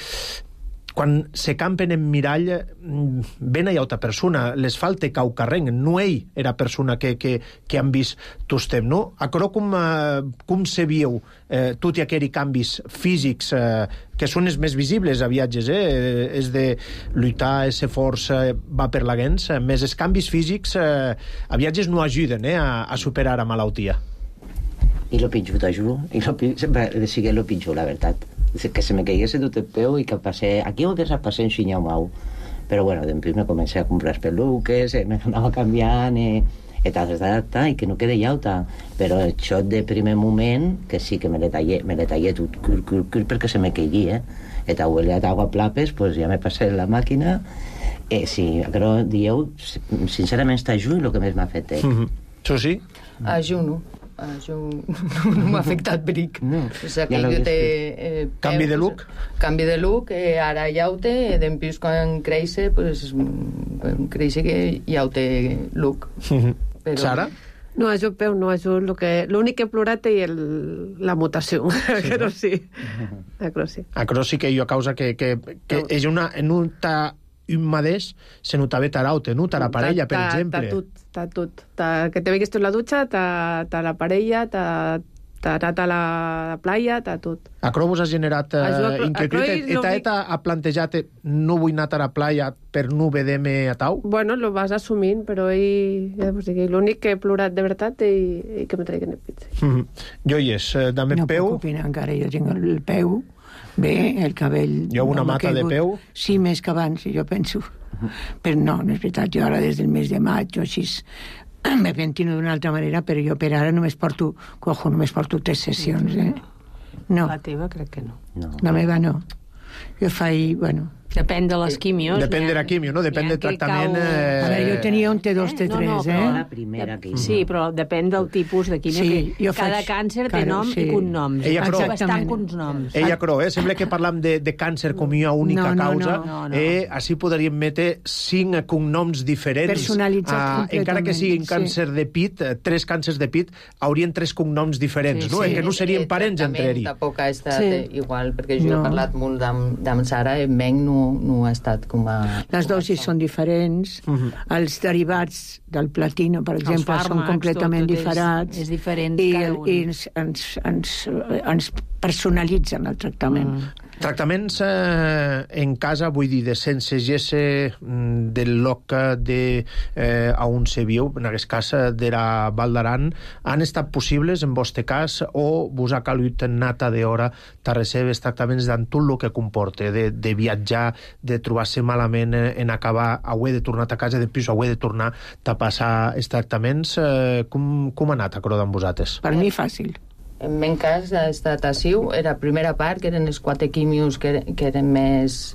A: Quan se campen en mirall, ben hi ha altra persona, les falta cau carreng, no ell era persona que, que, que han vist tostem, no? A Cro, com, com se vieu eh, tot i aquells canvis físics eh, que són els més visibles a viatges, eh? És de lluitar, ser força, va per la gens, més els canvis físics eh, a viatges no ajuden eh, a, a superar la malaltia.
N: i lo pitjor, t'ho juro, i lo pitjor, sempre sigui lo pitjor, la veritat. Que se me caigués tot el peu i que passé... Aquí ho des a passar en xinyau mau. Però bueno, després me comencé a comprar les peluques, eh, me anava canviant, eh, i tal, tal, tal, i que no quede llauta. Però el xot de primer moment, que sí que me le tallé, me le tallé tot cur, cur, cur, perquè se me caigui, eh? I t'ha huelat agua plapes, pues ja me passé la màquina. Eh, sí, però dieu, sincerament, està junt el que més m'ha fet, eh?
A: Mm-hmm. Això sí?
O: Ajuno. Això no m'ha afectat bric. No, o sigui, que jo té... Eh,
A: canvi de look?
O: Canvi de look, eh, ara ja ho té, d'empís quan creixer, pues, quan creixer que ja ho té look.
A: Mm-hmm. Però... Sara?
M: No, a jo peu, no, a jo l'únic que he plorat és el, la mutació, sí, acrosi. Acrosi.
A: Acrosi que jo causa que, que, que és una... En un ta un mateix se notava taraute, no? Ta la parella, per exemple.
M: Ta tot, ta tot. Ta, que te veigues tu en la dutxa, ta, ta la parella, ta, ta anat a la playa, ta tot.
A: Acro vos ha generat uh, inquietud. Eta eta ha plantejat no vull anar a la playa per no vedem a tau?
M: Bueno, lo vas assumint, però ell, ja vos dic, l'únic que he plorat de veritat i, i que me traiguen el pit.
A: Mm -hmm. Joies, també
P: no
A: peu?
P: No puc opinar encara, jo tinc el peu bé, el cabell...
A: Hi ha una no mata de peu?
P: Sí, més que abans, jo penso. Però no, no és veritat, jo ara des del mes de maig o així me pentino d'una altra manera, però jo per ara només porto, cojo, només porto tres sessions, eh? No.
L: La teva crec que no.
P: no. La meva no. Jo faig, bueno...
L: Depèn de les quimios.
A: Depèn de la quimio, no? Depèn del tractament...
P: Cau... Eh... A veure, jo tenia un T dos, T tres,
N: no, no,
P: eh?
N: La primera quimio.
L: Sí, però depèn del tipus de quimio.
P: Sí,
L: que cada
P: faig...
L: càncer té
P: claro,
L: nom
P: sí.
L: i cognoms.
A: Ella creu.
L: Bastant cognoms.
A: Ella creu, eh? Sembla que parlam de, de càncer com una única
P: no, no,
A: causa.
P: No, no, no.
A: Eh? Així podríem metre cinc cognoms diferents.
P: Personalitzats
A: ah,
P: completament.
A: encara que siguin càncer
P: sí.
A: de pit, tres càncers de pit, haurien tres cognoms diferents,
O: sí,
A: no?
O: Sí.
A: Eh? Que no serien parents entre ells.
O: Tampoc ha estat
P: sí.
O: igual, perquè jo
P: no.
O: he parlat molt amb Sara, i Meng no, no ha estat com a...
P: Les dosis són diferents, uh-huh. els derivats del platino, per exemple, fàrmacs, són completament tot, tot diferents.
L: És, és diferent
P: i,
L: cada un.
P: I ens, ens, ens, ens personalitzen el tractament. Mm.
A: Tractaments eh, en casa, vull dir, de sense gesse del loc de eh, on se viu, en aquest cas de la Val d'Aran, han estat possibles en vostre cas o vos ha calut nata d'hora de recebre els tractaments d'en tot el que comporta, de, de viatjar, de trobar-se malament en acabar, haver de tornar a casa, després haver de tornar a passar els tractaments. Eh, com, com ha anat a Croda amb vosaltres?
P: Per mi fàcil.
O: En meu cas ha estat així, era la primera part, que eren els quatre quimios que, que eren més,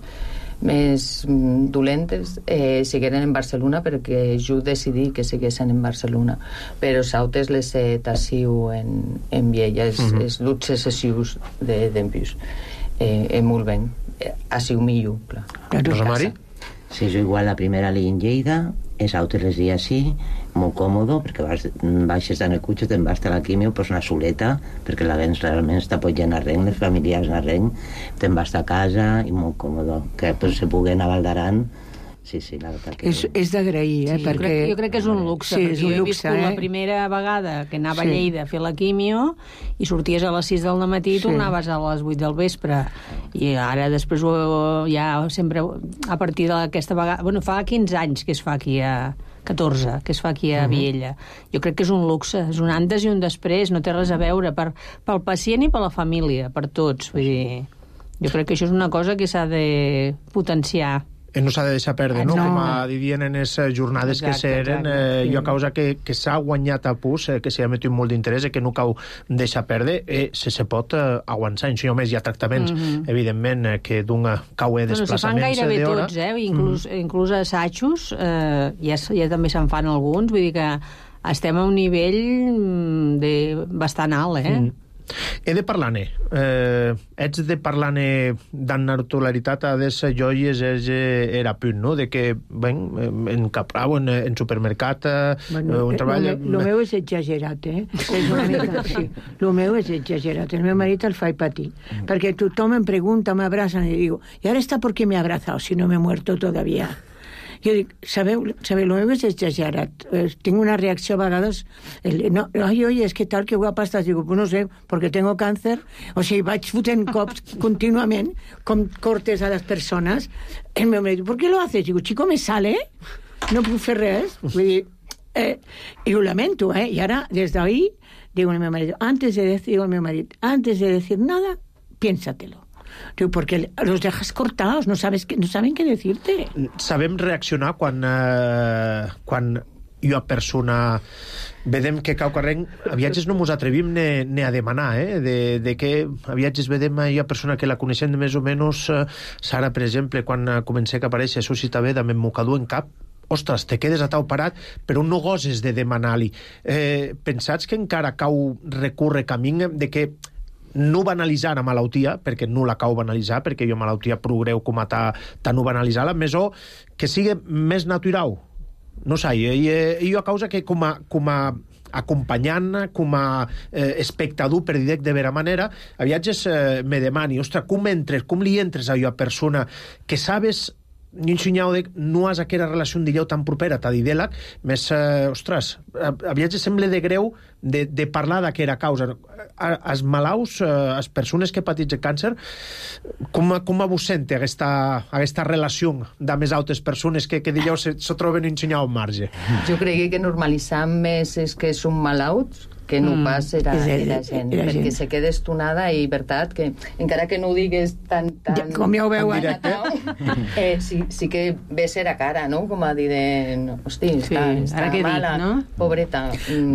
O: més dolentes, eh, sigueren en Barcelona, perquè jo decidí que siguessin en Barcelona, però sautes les set així en, en Viella, els, mm -hmm. els luts excessius d'empús. Eh, eh, molt bé. Eh, així ho millor, clar.
A: Rosa Mari?
N: Sí, jo igual la primera l'he en Lleida, els altres les dies sí, molt còmode, perquè vas, baixes en el cotxe, te'n vas a la quimio, pues una soleta, perquè la vens realment està apoyant a ren, les familiars a ren, te'n vas a casa i molt còmode. Que pues, se puguen a Val d'Aran, sí, sí, la veritat que...
P: És, és d'agrair, eh?
L: Sí,
P: perquè...
L: jo, crec, jo crec que és un luxe,
P: sí,
L: perquè
P: és
L: jo
P: un
L: he
P: luxe,
L: viscut
P: eh?
L: la primera vegada que anava
P: sí.
L: a Lleida a fer la quimio i sorties a les sis del matí i
P: sí.
L: tornaves a les vuit del vespre. I ara després ho, ja sempre a partir d'aquesta vegada... Bueno, fa quinze anys que es fa aquí a... catorze, que es fa aquí a uh-huh. Viella. Jo crec que és un luxe, és un antes i un després, no té res a veure per, pel pacient i per la família, per tots. Vull dir, jo crec que això és una cosa que s'ha de potenciar.
A: No s'ha de deixar perdre, no?
L: no.
A: Com a diuen en les jornades exacte, que s'eren, eh, sí. jo a causa que, que s'ha guanyat a pus, eh, que s'hi ha metit molt d'interès, eh, que no cau deixar perdre, eh, se, se pot eh, aguantar. Això només hi ha tractaments, mm -hmm. evidentment, eh, que d'un cau eh, desplaçaments
L: bueno,
A: d'hora.
L: Se fan gairebé tots, eh? Inclús, mm -hmm. inclús assajos, eh, ja, ja també se'n fan alguns, vull dir que estem a un nivell de bastant alt, eh? Mm.
A: He de parlar-ne. Eh, ets de parlar-ne d'en naturalitat a des joies és, eh, era punt, no? De que, ben, en Caprau, en, en supermercat,
P: bueno, eh, un treball... El meu és exagerat, eh? És una mica, sí. El meu és exagerat. El meu marit el fa patir. Mm. Perquè tothom em pregunta, m'abraça, i digo, ¿y ahora está por qué me ha abrazado si no me he muerto todavía? Jo dic, sabeu, sabeu, el meu és exagerat. Eh, tinc una reacció a vegades... El, no, ai, oi, és que tal, que guapa estàs. Digo, pues no sé, perquè tengo càncer. O sigui, vaig fotent cops contínuament, com cortes a les persones. El meu marit, ¿por qué lo haces? Digo, chico, me sale. No puc fer res. Vull dir, Eh, y lo lamento, ¿eh? Y ahora, desde ahí, digo a mi marido, antes de decir, digo a mi marido, antes de decir nada, piénsatelo. Digo, porque los dejas cortados, no sabes que, no saben qué decirte.
A: Sabem reaccionar quan, eh, quan jo a persona vedem que cau carreny, a viatges no mos atrevim ni, ni a demanar, eh? de, de que a viatges vedem jo a persona que la coneixem de més o menys, eh, Sara, per exemple, quan comencé a aparèixer Suscita bé, també m'ho cadu en cap, ostres, te quedes atau parat, però no goses de demanar-li. Eh, pensats que encara cau recurre camí de que no banalitzar la malaltia, perquè no la cau banalitzar, perquè jo malaltia prou greu com a ta, ta no banalitzar-la, més o que sigui més natural. No sé, i, i jo a causa que com a, com a acompanyant, com a eh, espectador, per dir de vera manera, a viatges eh, me demani, ostres, com entres, com li entres a jo a persona que sabes ni un senyal de no has aquella relació d'allò tan propera, t'ha dit d'elac, més, eh, ostres, a, a viatges sembla de greu de, de parlar d'aquella causa. Els malalts, eh, les persones que pateixen càncer, com, com vos sente aquesta, aquesta relació de més altres persones que, que dieu se, se troben un senyal al marge?
O: Jo crec que normalitzam més és que són malalts que no mm. pas era, era gent, era perquè gent. Se queda estonada i, veritat, que encara que no ho digues tan... tan
P: ja, com ja ho veu, eh?
O: eh sí, sí que ve ser a cara, no? Com a dir de... Hosti, sí, està, està mala, dic, no? Pobreta.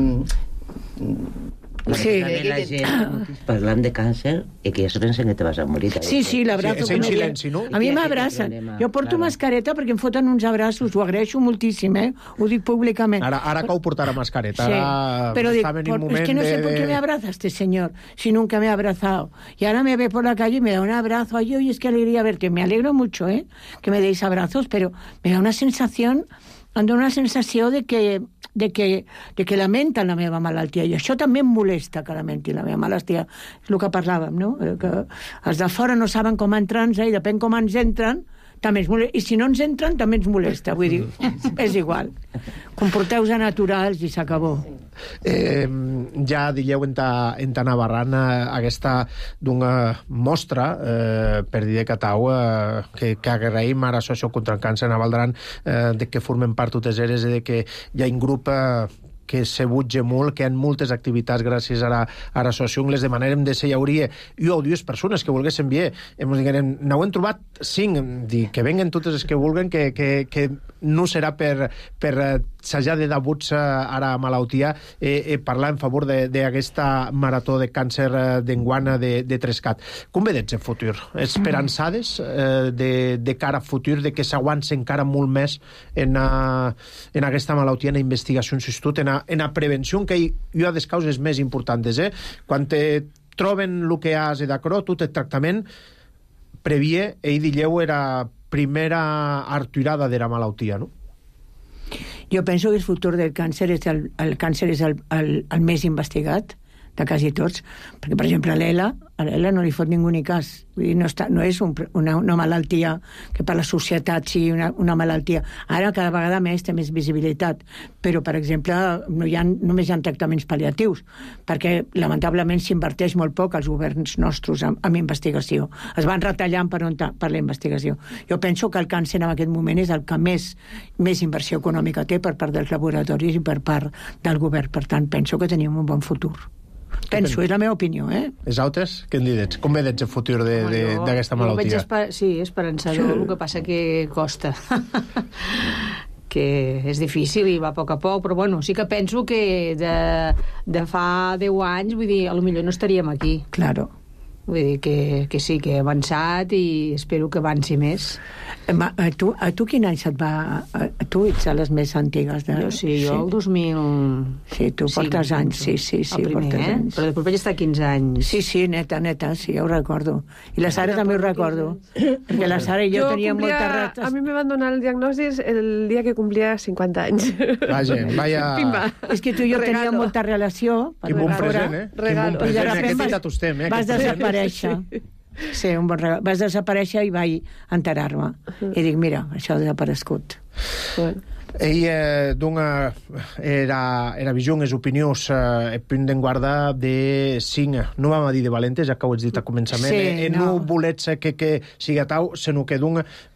O: Mm,
N: Sí. La gent parlant de càncer i que ja se pensen que te vas a morir.
P: Sí, sí, l'abrazo.
A: Sí, és en silenci, no?
P: A mi m'abracen. Jo porto claro. mascareta perquè em foten uns abraços, ho agraeixo moltíssim, eh? Ho dic públicament.
A: Ara, ara cau portar a mascareta.
P: Sí,
A: ara
P: pero dic,
A: en un
P: por, es que no sé de... por qué me abraza este señor, si nunca me ha abrazado. Y ahora me ve por la calle y me da un abrazo. Ay, oye, es que alegría verte. Me alegro mucho, ¿eh? Que me deis abrazos, pero me da una sensación... em dona una sensació de que, de que, de que lamenten la meva malaltia, i això també em molesta que lamentin la meva malaltia. És el que parlàvem, no? Que els de fora no saben com entrar-nos i depèn com ens entren, també ens molesta. I si no ens entren, també ens molesta. Vull dir, és igual. Comporteu-vos naturals i s'acabó.
A: Eh, ja dieu en ta, en ta Navarran eh, aquesta d'una mostra eh, per dir de Catau eh, que, que agraïm a l'Associació contra el Càncer a Valdran eh, de que formen part totes eres i de que hi ha un grup eh, que se butge molt, que hi ha moltes activitats gràcies a l'associació. Les demanarem de ser, hi hauria jo o dues persones que volguessin bé. N'ho hem trobat cinc, que venguen totes les que vulguen, que, que, que no serà per, per s'hajar de debuts ara a malaltia eh, eh, parlar en favor d'aquesta marató de càncer d'enguana de, de Trescat. Com vedets el futur? Esperançades eh, de, de cara a futur, de que s'aguanci encara molt més en, a, en aquesta malaltia, en la investigació en l'institut, en, a, en la prevenció, que hi, hi ha les causes més importants. Eh? Quan te troben el que has de d'acrò, tot el tractament previa, ell dilleu era primera arturada de la malaltia, no?
P: Jo penso que el futur del càncer és el, el càncer és el, el, el més investigat de quasi tots, perquè, per exemple, a l'Ela, a l'Ela no li fot ningú ni cas. Vull dir, no, està, no és un, una, una malaltia que per la societat sigui una, una malaltia. Ara cada vegada més té més visibilitat, però, per exemple, no hi ha, només hi ha tractaments pal·liatius, perquè, lamentablement, s'inverteix molt poc als governs nostres en, en investigació. Es van retallant per, on ta, per la investigació. Jo penso que el càncer en aquest moment és el que més, més inversió econòmica té per part dels laboratoris i per part del govern. Per tant, penso que tenim un bon futur. Penso, és la meva opinió, eh?
A: Els altres, què en didets? Com vedets el futur d'aquesta malaltia?
L: Jo veig esper sí, esperançador, sí. El que passa que costa. Que és difícil i va a poc a poc, però bueno, sí que penso que de, de fa deu anys, vull dir, potser no estaríem aquí.
P: Claro.
L: Vull dir que, que sí, que he avançat i espero que avanci més.
P: Ma, a, tu, a tu quin any se't va... A, a tu ets a les més antigues. De...
L: Jo sí, jo sí. El dos mil...
P: Sí, tu portes anys, sí, sí, sí.
L: El primer,
P: portes
L: eh?
P: anys.
L: Però després vaig estar quinze anys.
P: Sí, sí, neta, neta, sí, ja ho recordo. I la Sara també ho recordo. Perquè la Sara i jo, jo teníem moltes rates.
M: A mi me van donar el diagnòstic el dia que complia cinquanta anys.
A: Vaja, vaya...
M: Pimba.
P: És que tu i jo teníem molta relació.
A: Quin bon present, eh?
M: Regalo.
A: Quin bon present, aquest dit a tostem, eh?
P: Vas desaparèixer. Sí, un bon regal. Vas desaparèixer i vaig enterar-me. I dic, mira, això ha desaparegut.
M: Bueno.
A: Ell eh, dona era, era visió, les opinions eh, el punt d'enguarda de cinc, no vam a dir de valentes, ja que ho has dit a començament,
P: sí,
A: eh,
P: no,
A: no volets que, que sigui tau, sinó que d'un eh,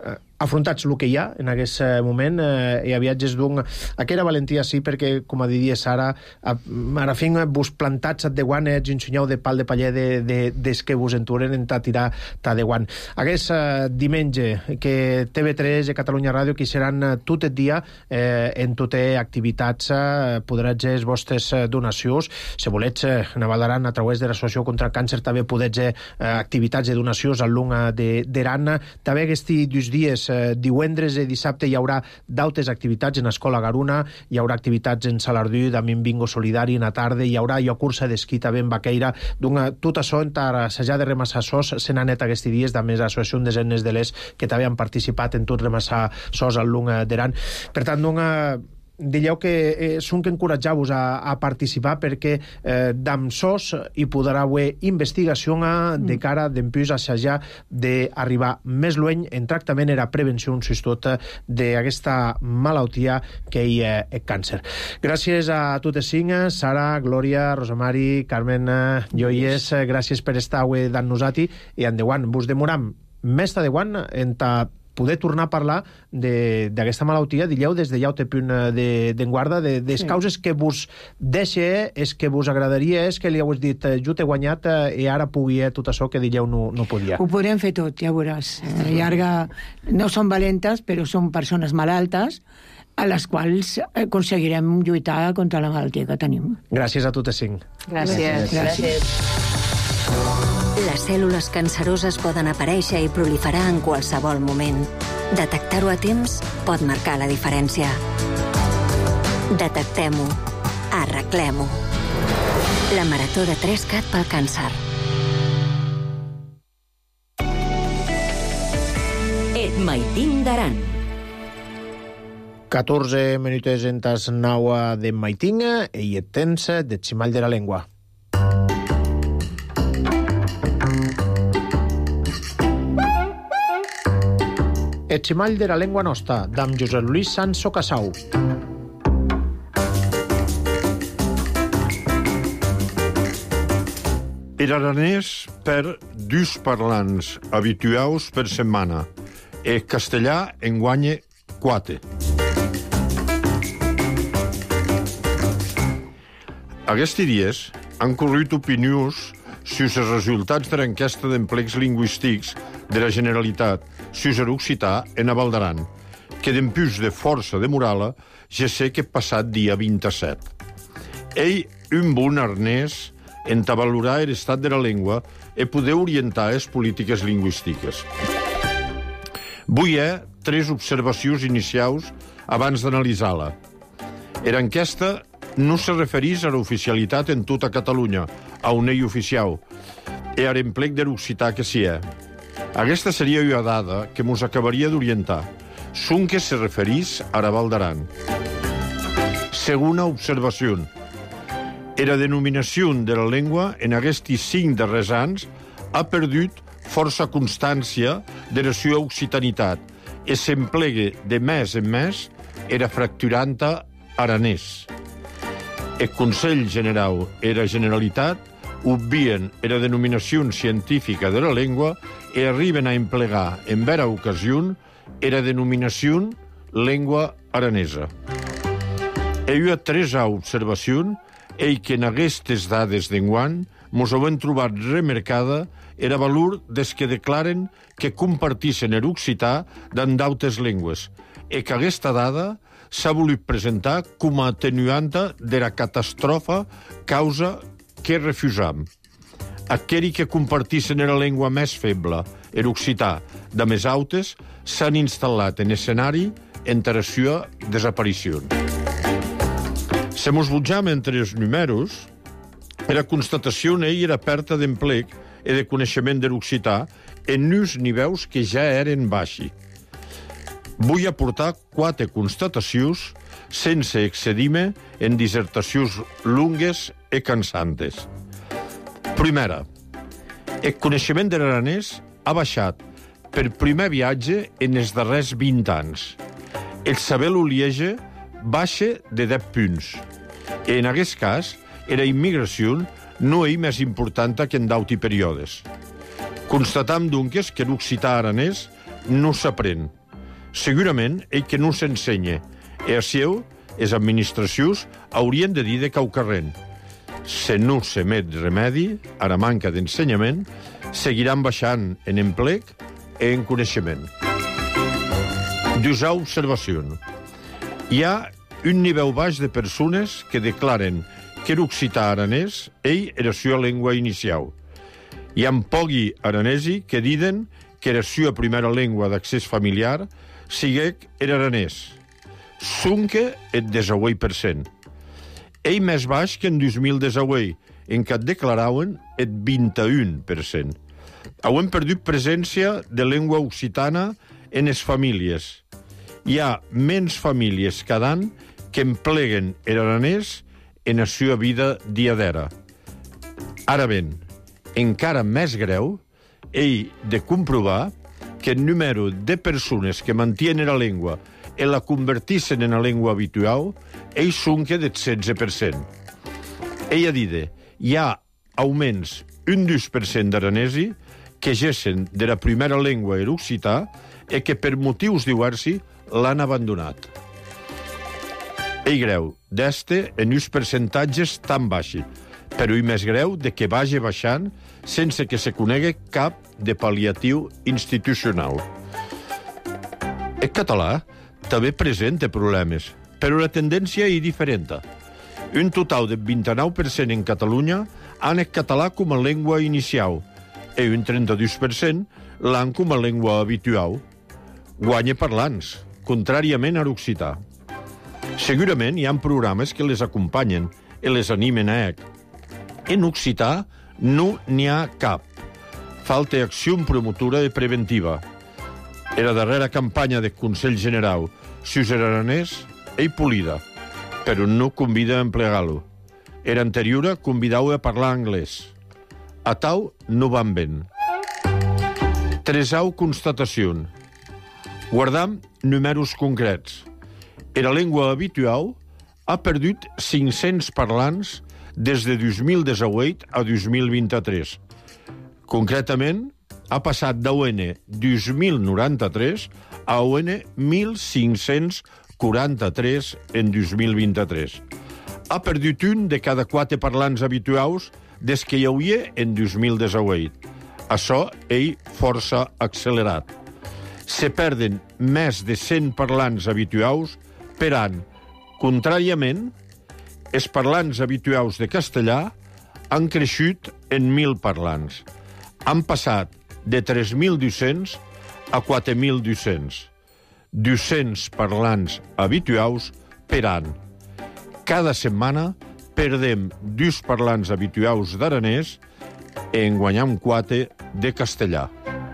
A: afrontats el que hi ha en aquest moment, eh, i a viatges d'un... Aquella valentia sí, perquè, com a diria Sara, a, ara fin vos plantats de guant, ets ensenyeu de pal de paller de, de, des que vos enturen en ta tirar ta de guant. Aquest eh, diumenge que T V tres i Catalunya Ràdio que seran tot el dia eh, en totes activitats, eh, podràs les vostres donacions. Si volets, eh, en Valdaran, a través de l'Associació contra el Càncer, també podets eh, activitats de donacions al lung d'Eran. També aquests dos dies, eh, divendres i dissabte, hi haurà d'altres activitats en Escola Garuna, hi haurà activitats en Salardú, també en Bingo Solidari, en la tarda, hi haurà jo cursa d'esquí també en Baqueira. Donc, tot això, en assajar de remassar sos, se n'ha net aquests dies, també l'associació en desenes de les que també han participat en tot remassar sos al lung d'Eran. Per tant, doncs, dieu que eh, són que encoratjar-vos a, a participar perquè eh, d'am sos hi podrà haver investigació de cara d'empús a assajar d'arribar més lluny en tractament i la prevenció, tot, d'aquesta malaltia que hi ha el càncer. Gràcies a totes cinc, Sara, Glòria, Rosamari, Carmen, Joies, gràcies per estar avui amb nosaltres i endavant. Vos demoram més endavant en ta poder tornar a parlar d'aquesta malaltia, digueu, des de ja el punt d'enguarda, de, de les sí. causes que vos deixa, és que vos agradaria, és que li heu dit, jo t'he guanyat i ara pugui tot això que digueu no, no podia.
P: Ho podem fer tot, ja veuràs. A la llarga no són valentes, però són persones malaltes a les quals aconseguirem lluitar contra la malaltia que tenim.
A: Gràcies a totes cinc.
L: Gràcies.
P: Gràcies. Gràcies.
B: Les cèl·lules canceroses poden aparèixer i proliferar en qualsevol moment. Detectar-ho a temps pot marcar la diferència. Detectem-ho. Arreglem-ho. La Marató de tres cat pel càncer. Et maitim d'Aran.
A: catorze minuts en tas naua de maitinga i et tens de ximall de la lengua. El ximall de la lengua nostra, d'am Josep Luis Sanso Casau.
Q: Er aranès per dus parlants habituaus per setmana. El castellà en guanya quatre. Aquests dies han corrit opinions sobre els resultats de l'enquesta d'emplecs lingüístics de la Generalitat sobre l'occità en a Val d'Aran, que d'empús de força de morala ja sé que passat dia vint-i-set. Ell, un bon arnès en valorar l'estat de la llengua i poder orientar les polítiques lingüístiques. Vull fer tres observacions inicials abans d'analitzar-la. L'enquesta no se referís a l'oficialitat en tota Catalunya, a un ell oficial, i a l'emplec de l'occità que s'hi ha. Aquesta seria una dada que mos acabaria d'orientar. Són que se referís a la Val d'Aran. Segona observació. La denominació de la llengua en aquests cinc darrers anys ha perdut força constància de la seva occitanitat i s'emplega de més en més era fracturanta aranès. El Consell General i la Generalitat obvien la denominació científica de la llengua i arriben a emplegar en vera ocasió la denominació llengua aranesa. Hi ha tres observacions i que en aquestes dades d'enguany mos hem trobat remarcada el valor des que declaren que compartixen l'occità d'en d'altres llengües i que aquesta dada s'ha volut presentar com a atenuanta de la catastrofa causa que refusam. Aquells que compartixen la llengua més feble, l'occità, de més altes, s'han instal·lat en escenari entre la seva desaparició. Se mos butjam entre els números, la constatació ell era perta d'emplec i de coneixement de l'occità en uns nivells que ja eren baixi. Vull aportar quatre constatacions sense excedir-me en dissertacions longues i cansantes. Primera, el coneixement de l'aranès ha baixat per primer viatge en els darrers vint anys. El saber-lo liege baixa de deu punts. I en aquest cas, la immigració no és més important que en d'altres períodes. Constatam, doncs, que l'occità aranès no s'aprèn. Segurament, ell que no s'ensenya. E acieu, les administracions haurien de dir de cau carrent. Se no se met remedi, a la manca d'ensenyament, seguiran baixant en emplec i en coneixement. Dusa observació. Hi ha un nivell baix de persones que declaren que l'occità aranès ell era la seva llengua inicial. Hi ha pochi aranesi que diuen que la seva primera llengua d'accés familiar siguec era aranès. Sunque el desahuit per cent. Ell més baix que en dos mil desahuit, en què declaraven el vint-i-un per cent. Hauem perdut presència de llengua occitana en les famílies. Hi ha menys famílies cada any que empleguen l'aranès en la seva vida diadera. Ara bé, encara més greu, ell de comprovar que el número de persones que mantenen la llengua i la convertissin en la llengua habitual, ell sunque del setze per cent. Ell ha dit, hi ha almenys un dos per cent d'aranesi que gessen de la primera llengua i l'occità i que per motius diversos l'han abandonat. Ell greu d'este en uns percentatges tan baixos, però i més greu de que vagi baixant sense que se conegui cap de pal·liatiu institucional. El català també presenta problemes, però la tendència és diferent. Un total de vint-i-nou per cent en Catalunya han el català com a llengua inicial i un trenta-dos per cent l'han com a llengua habitual. Guanya parlants, contràriament a l'occità. Segurament hi ha programes que les acompanyen i les animen a ec. En occità no n'hi ha cap. Falta acció promotora i preventiva. En la darrera campanya del Consell General Sus Aranès ei polida, però no convida a emplegar-lo. En anterior convidava a parlar anglès. A tau no van ben. Tresau constatació. Guardam números concrets. En la llengua habitual ha perdut cinc-cents parlants des de dos mil divuit a dos mil vint-i-tres. Concretament, ha passat d'O N dos mil noranta-tres a O N mil cinc-cents quaranta-tres en dos mil vint-i-tres. Ha perdut un de cada quatre parlants habituals des que hi havia en dos mil divuit. Això és força accelerat. Se perden més de cent parlants habituals per any. Contràriament, els parlants habituals de castellà han creixut en mil parlants. Han passat de tres mil dos-cents a quatre mil dos-cents. dos-cents parlants habituals per any. Cada setmana perdem dos parlants habituals d'aranès i en guanyam quatre de castellà.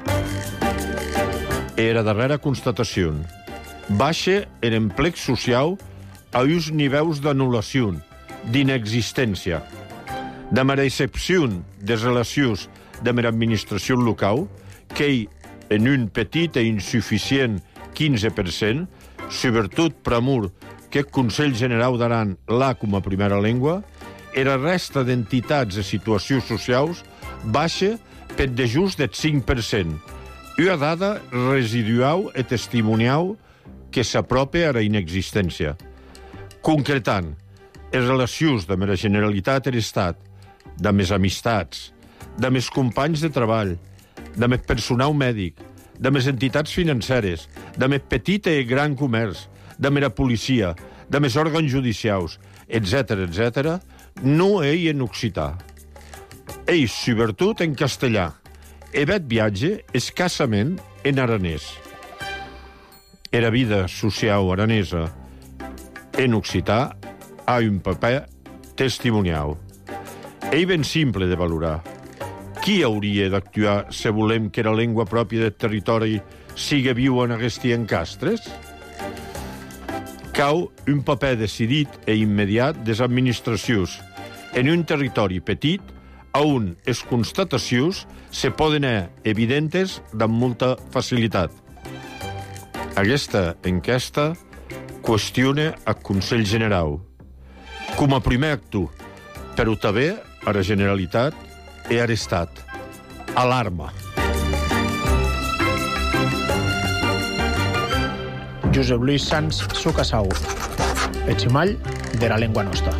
Q: Era darrera constatació. Baixa en emplec social a uns nivells d'anul·lació, d'inexistència. De la excepció de relacions de la administració local, que en un petit i insuficient quinze per cent, sobretot per amor que el Consell General d'Aran l'ha com a primera llengua, i la resta d'entitats i situacions socials baixa per de just del cinc per cent, una dada residual i testimonial que s'apropa a la inexistència. Concretant, les relacions de la Generalitat i l'Estat, de les amistats, de les companys de treball, de el personal mèdic, de les entitats financeres, de el petit i gran comerç, de la policia, de els òrgans judicials, etcètera, etcètera, no és en occità. És, sobretot, en castellà. I aquest viatge escassament en aranès. La vida social aranesa en occità ha un paper testimonial. És ben simple de valorar. Qui hauria d'actuar si volem que la llengua pròpia del territori sigui viu en aquests encastres? Cau un paper decidit i immediat de les administracions en un territori petit on les constatacions se poden ser evidentes amb molta facilitat. Aquesta enquesta qüestiona el Consell General com a primer actor, però també a la Generalitat i a l'Estat. Alarma.
A: Josep Luis Sans Sucasau, el ximall de la llengua nostra.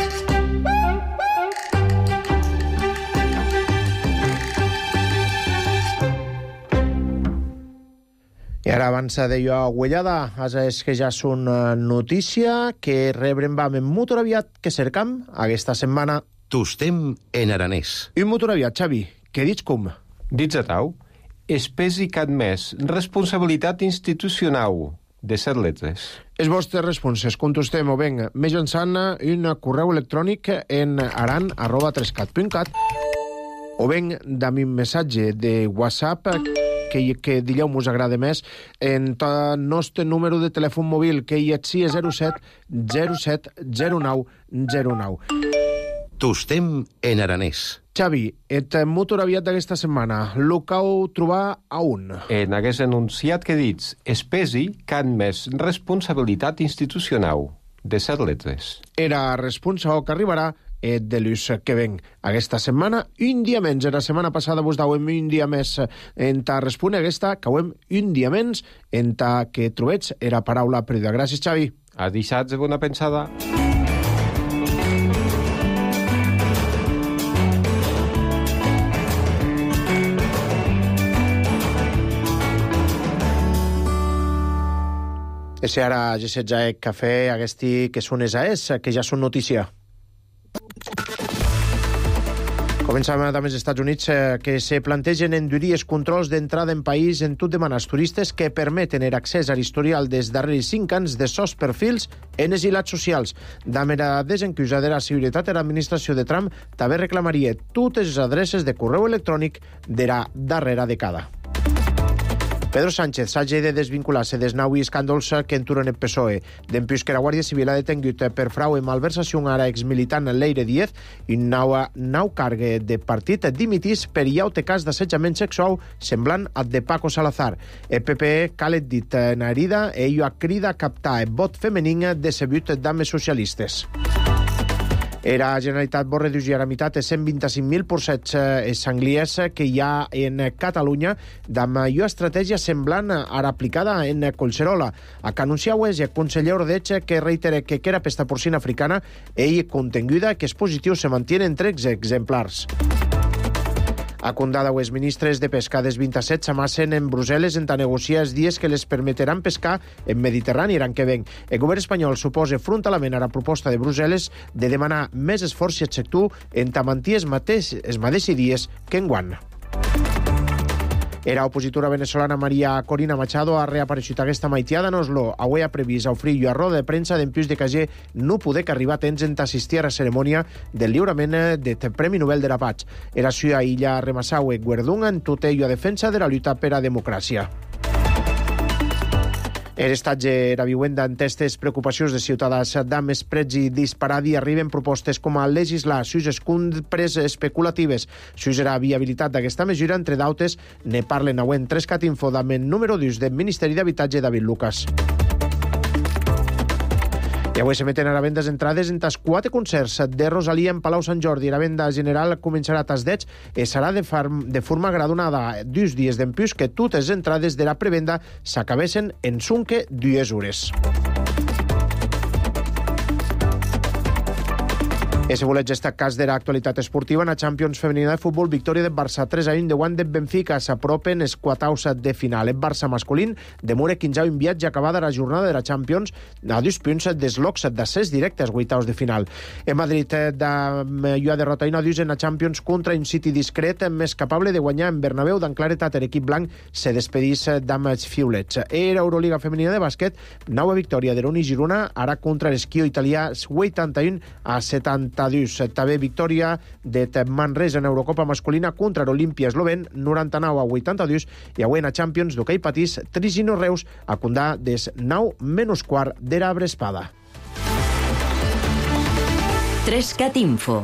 A: I ara, abans de jo aguellada, és que ja és una notícia que rebrem vam en motor aviat que cercam aquesta setmana.
R: Tostem en aranès.
A: Un motor aviat, Xavi, què dits com?
S: Dits a tau, espès i cat més, responsabilitat institucional, de set lletres.
A: Els vostres responses, contestem o ben mitjançant un correu electrònic en aran arroba trescat punt cat o ben amb un missatge de WhatsApp que, que dieu mos agrada més en el nostre número de telèfon mòbil, que hi és zero set zero set zero nou zero nou.
R: Tostem en aranès.
A: Xavi, et motor aviat d'aquesta setmana, lo cau trobar a un.
S: En hagués anunciat que dits espesi can més responsabilitat institucional, de set lletres.
A: Era responsable que arribarà de l'ús que ven aquesta setmana, un dia menys. La setmana passada vos dauem un dia més en ta respon, aquesta cauem un dia menys en ta que trobets era paraula perduda. Gràcies, Xavi.
S: A dissabte de bona pensada.
A: Ese ara ja set ja el cafè, agesti que són es aes, que ja són notícia. Començam amb els Estats Units, eh, que se plantegen endurir els controls d'entrada en país en tot demanar als turistes que permeten l'accés a l'historial des darrers cinc anys de sos perfils en els ilats socials. Damb era desencusa de la seguretat de l'administració de Trump també reclamaria totes les adreces de correu electrònic de la darrera dècada. Pedro Sánchez s'hagi de desvincular-se dels nou escàndols que enturen el P S O E. Dempús que la Guàrdia Civil ha detengut per frau i malversació ara exmilitant Leire Díez i un nou, nou cargue de partit dimitís per llaute cas d'assetjament sexual semblant al de Paco Salazar. El P P E calet dit en herida e ell crida a captar el vot femení decebut dames socialistes. La Generalitat vol reduir a la meitat els cent vint-i-cinc mil porcets sangliers que hi ha en Catalunya amb una estratègia semblant a l'aplicada en Collserola. A que anunciau és el conseller Ordeig que reitera que era pesta porcina africana ell contenguda que els positius se mantenen entre exemplars. A condada els ministres de pesca des vint-i-set s'amassen en Brussel·les en negociar els dies que les permetran pescar en Mediterrani l'any que ven. El govern espanyol s'oposa frontalment a la proposta de Brussel·les de demanar més esforç i el sector en mantenir els mateixos dies que enguany. La opositora venezolana María Corina Machado ha reapareixut aquesta maitiada en Oslo. Avui ha previst ofrir a roda de premsa d'empús de que no poder que arribar a temps en assistir a la cerimònia del lliurament del Premi Nobel de la Paz. Era sua illa remassau e guerdun en tot ello a defensa de la lluita per a democràcia. L'estatge era viuent d'entestes preocupacions de ciutadans d'am esprets i disparadi arriben propostes com a legislar sus compres especulatives. Sus la viabilitat d'aquesta mesura, entre d'altres, ne parlen avui en Trescat Info d'am el número dos del Ministeri d'Habitatge David Lucas. I avui se meten a la venda les entrades en tas quatre concerts de Rosalia en Palau Sant Jordi. La venda general començarà a tas dets i serà de, de forma graduada dos dies d'empús que totes les entrades de la prevenda s'acabessin en sunque dues hores. I si voleu destacar de l'actualitat esportiva, en la Champions femenina de futbol, victòria del Barça tres a un davant del Benfica. S'apropen els quartaus de final. El Barça masculín demora quinze un viatge acabada la jornada de la Champions a dos punts dels locs d'accés directe als vuitaus de final. En Madrid, de millor derrota un a dos en la Champions contra un City discret, més capable de guanyar en Bernabéu. D'en claretat, l'equip blanc se despedís d'am els fiulets. Era Euroliga femenina de bàsquet, nova victòria de l'Uni Girona, ara contra l'esquio italià vuitanta-un a setanta. També victòria de Manresa en Eurocopa masculina contra l'Olimpia esloven noranta-nou a vuitanta-dos i avui en la Champions d'hoquei patís Trigino Reus a condar des nou menys quart de la Brespada.
B: Trescat Info.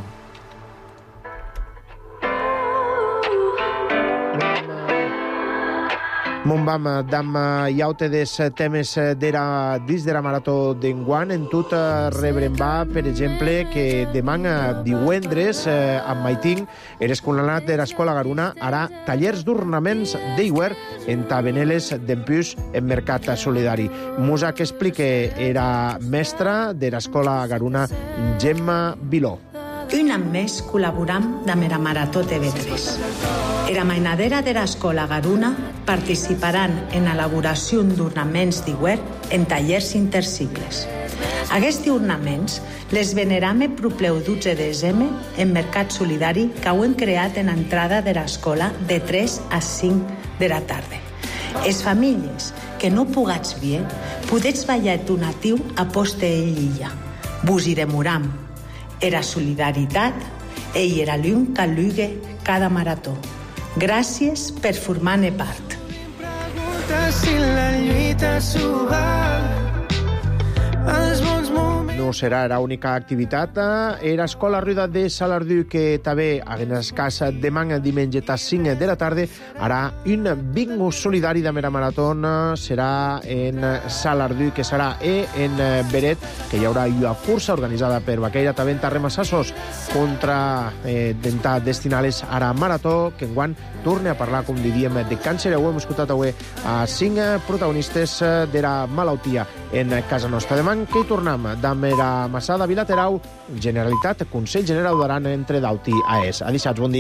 A: Mon vam dam iaute des temes d'era dins de la marató d'enguan. En tot rebrem va, per exemple, que demà divendres amb Maiting er escolanat de l'Escola Garuna harà tallers d'ornaments d'Iwer en Tabeneles d'Empús en Mercat Solidari. Musa que explique era mestra de l'Escola Garuna, Gemma Viló.
T: Un any més col·laboram amb la Marató T V tres. Era mainadera de l'Escola Garuna participaran en elaboració d'ornaments d'Iwer en tallers intercicles. Aquests ornaments les veneram el proper dotze de desembre en Mercat Solidari que ho hem creat en entrada de l'escola de tres a cinc de la tarda. Les famílies que no pugats bé podets ballar donatiu a poste de l'illa. Vos hi demoram. Era solidaritat i era llum que llugue cada marató. Gràcies per formar-ne part.
K: Si la lluita s'ho val, els bons moments...
A: No serà l'única activitat. Era Escola Ruda de Salardú, que també a l'escàs demà diumenge a cinc de la tarda harà un bingo solidari de Mera Marató. Serà en Salardú, que serà en Beret, que hi haurà una cursa organitzada per Baqueira, també en Tarremassassos, contra eh, destinades a la Marató, que enguany torna a parlar, com diríem, de càncer. Ho hem escoltat avui a cinc protagonistes de la malaltia en casa nostra. Demà que hi tornem amb la Massada Bilateral, Generalitat, Consell General d'Aran, entre d'Auti a Es. Adixats, bon dia.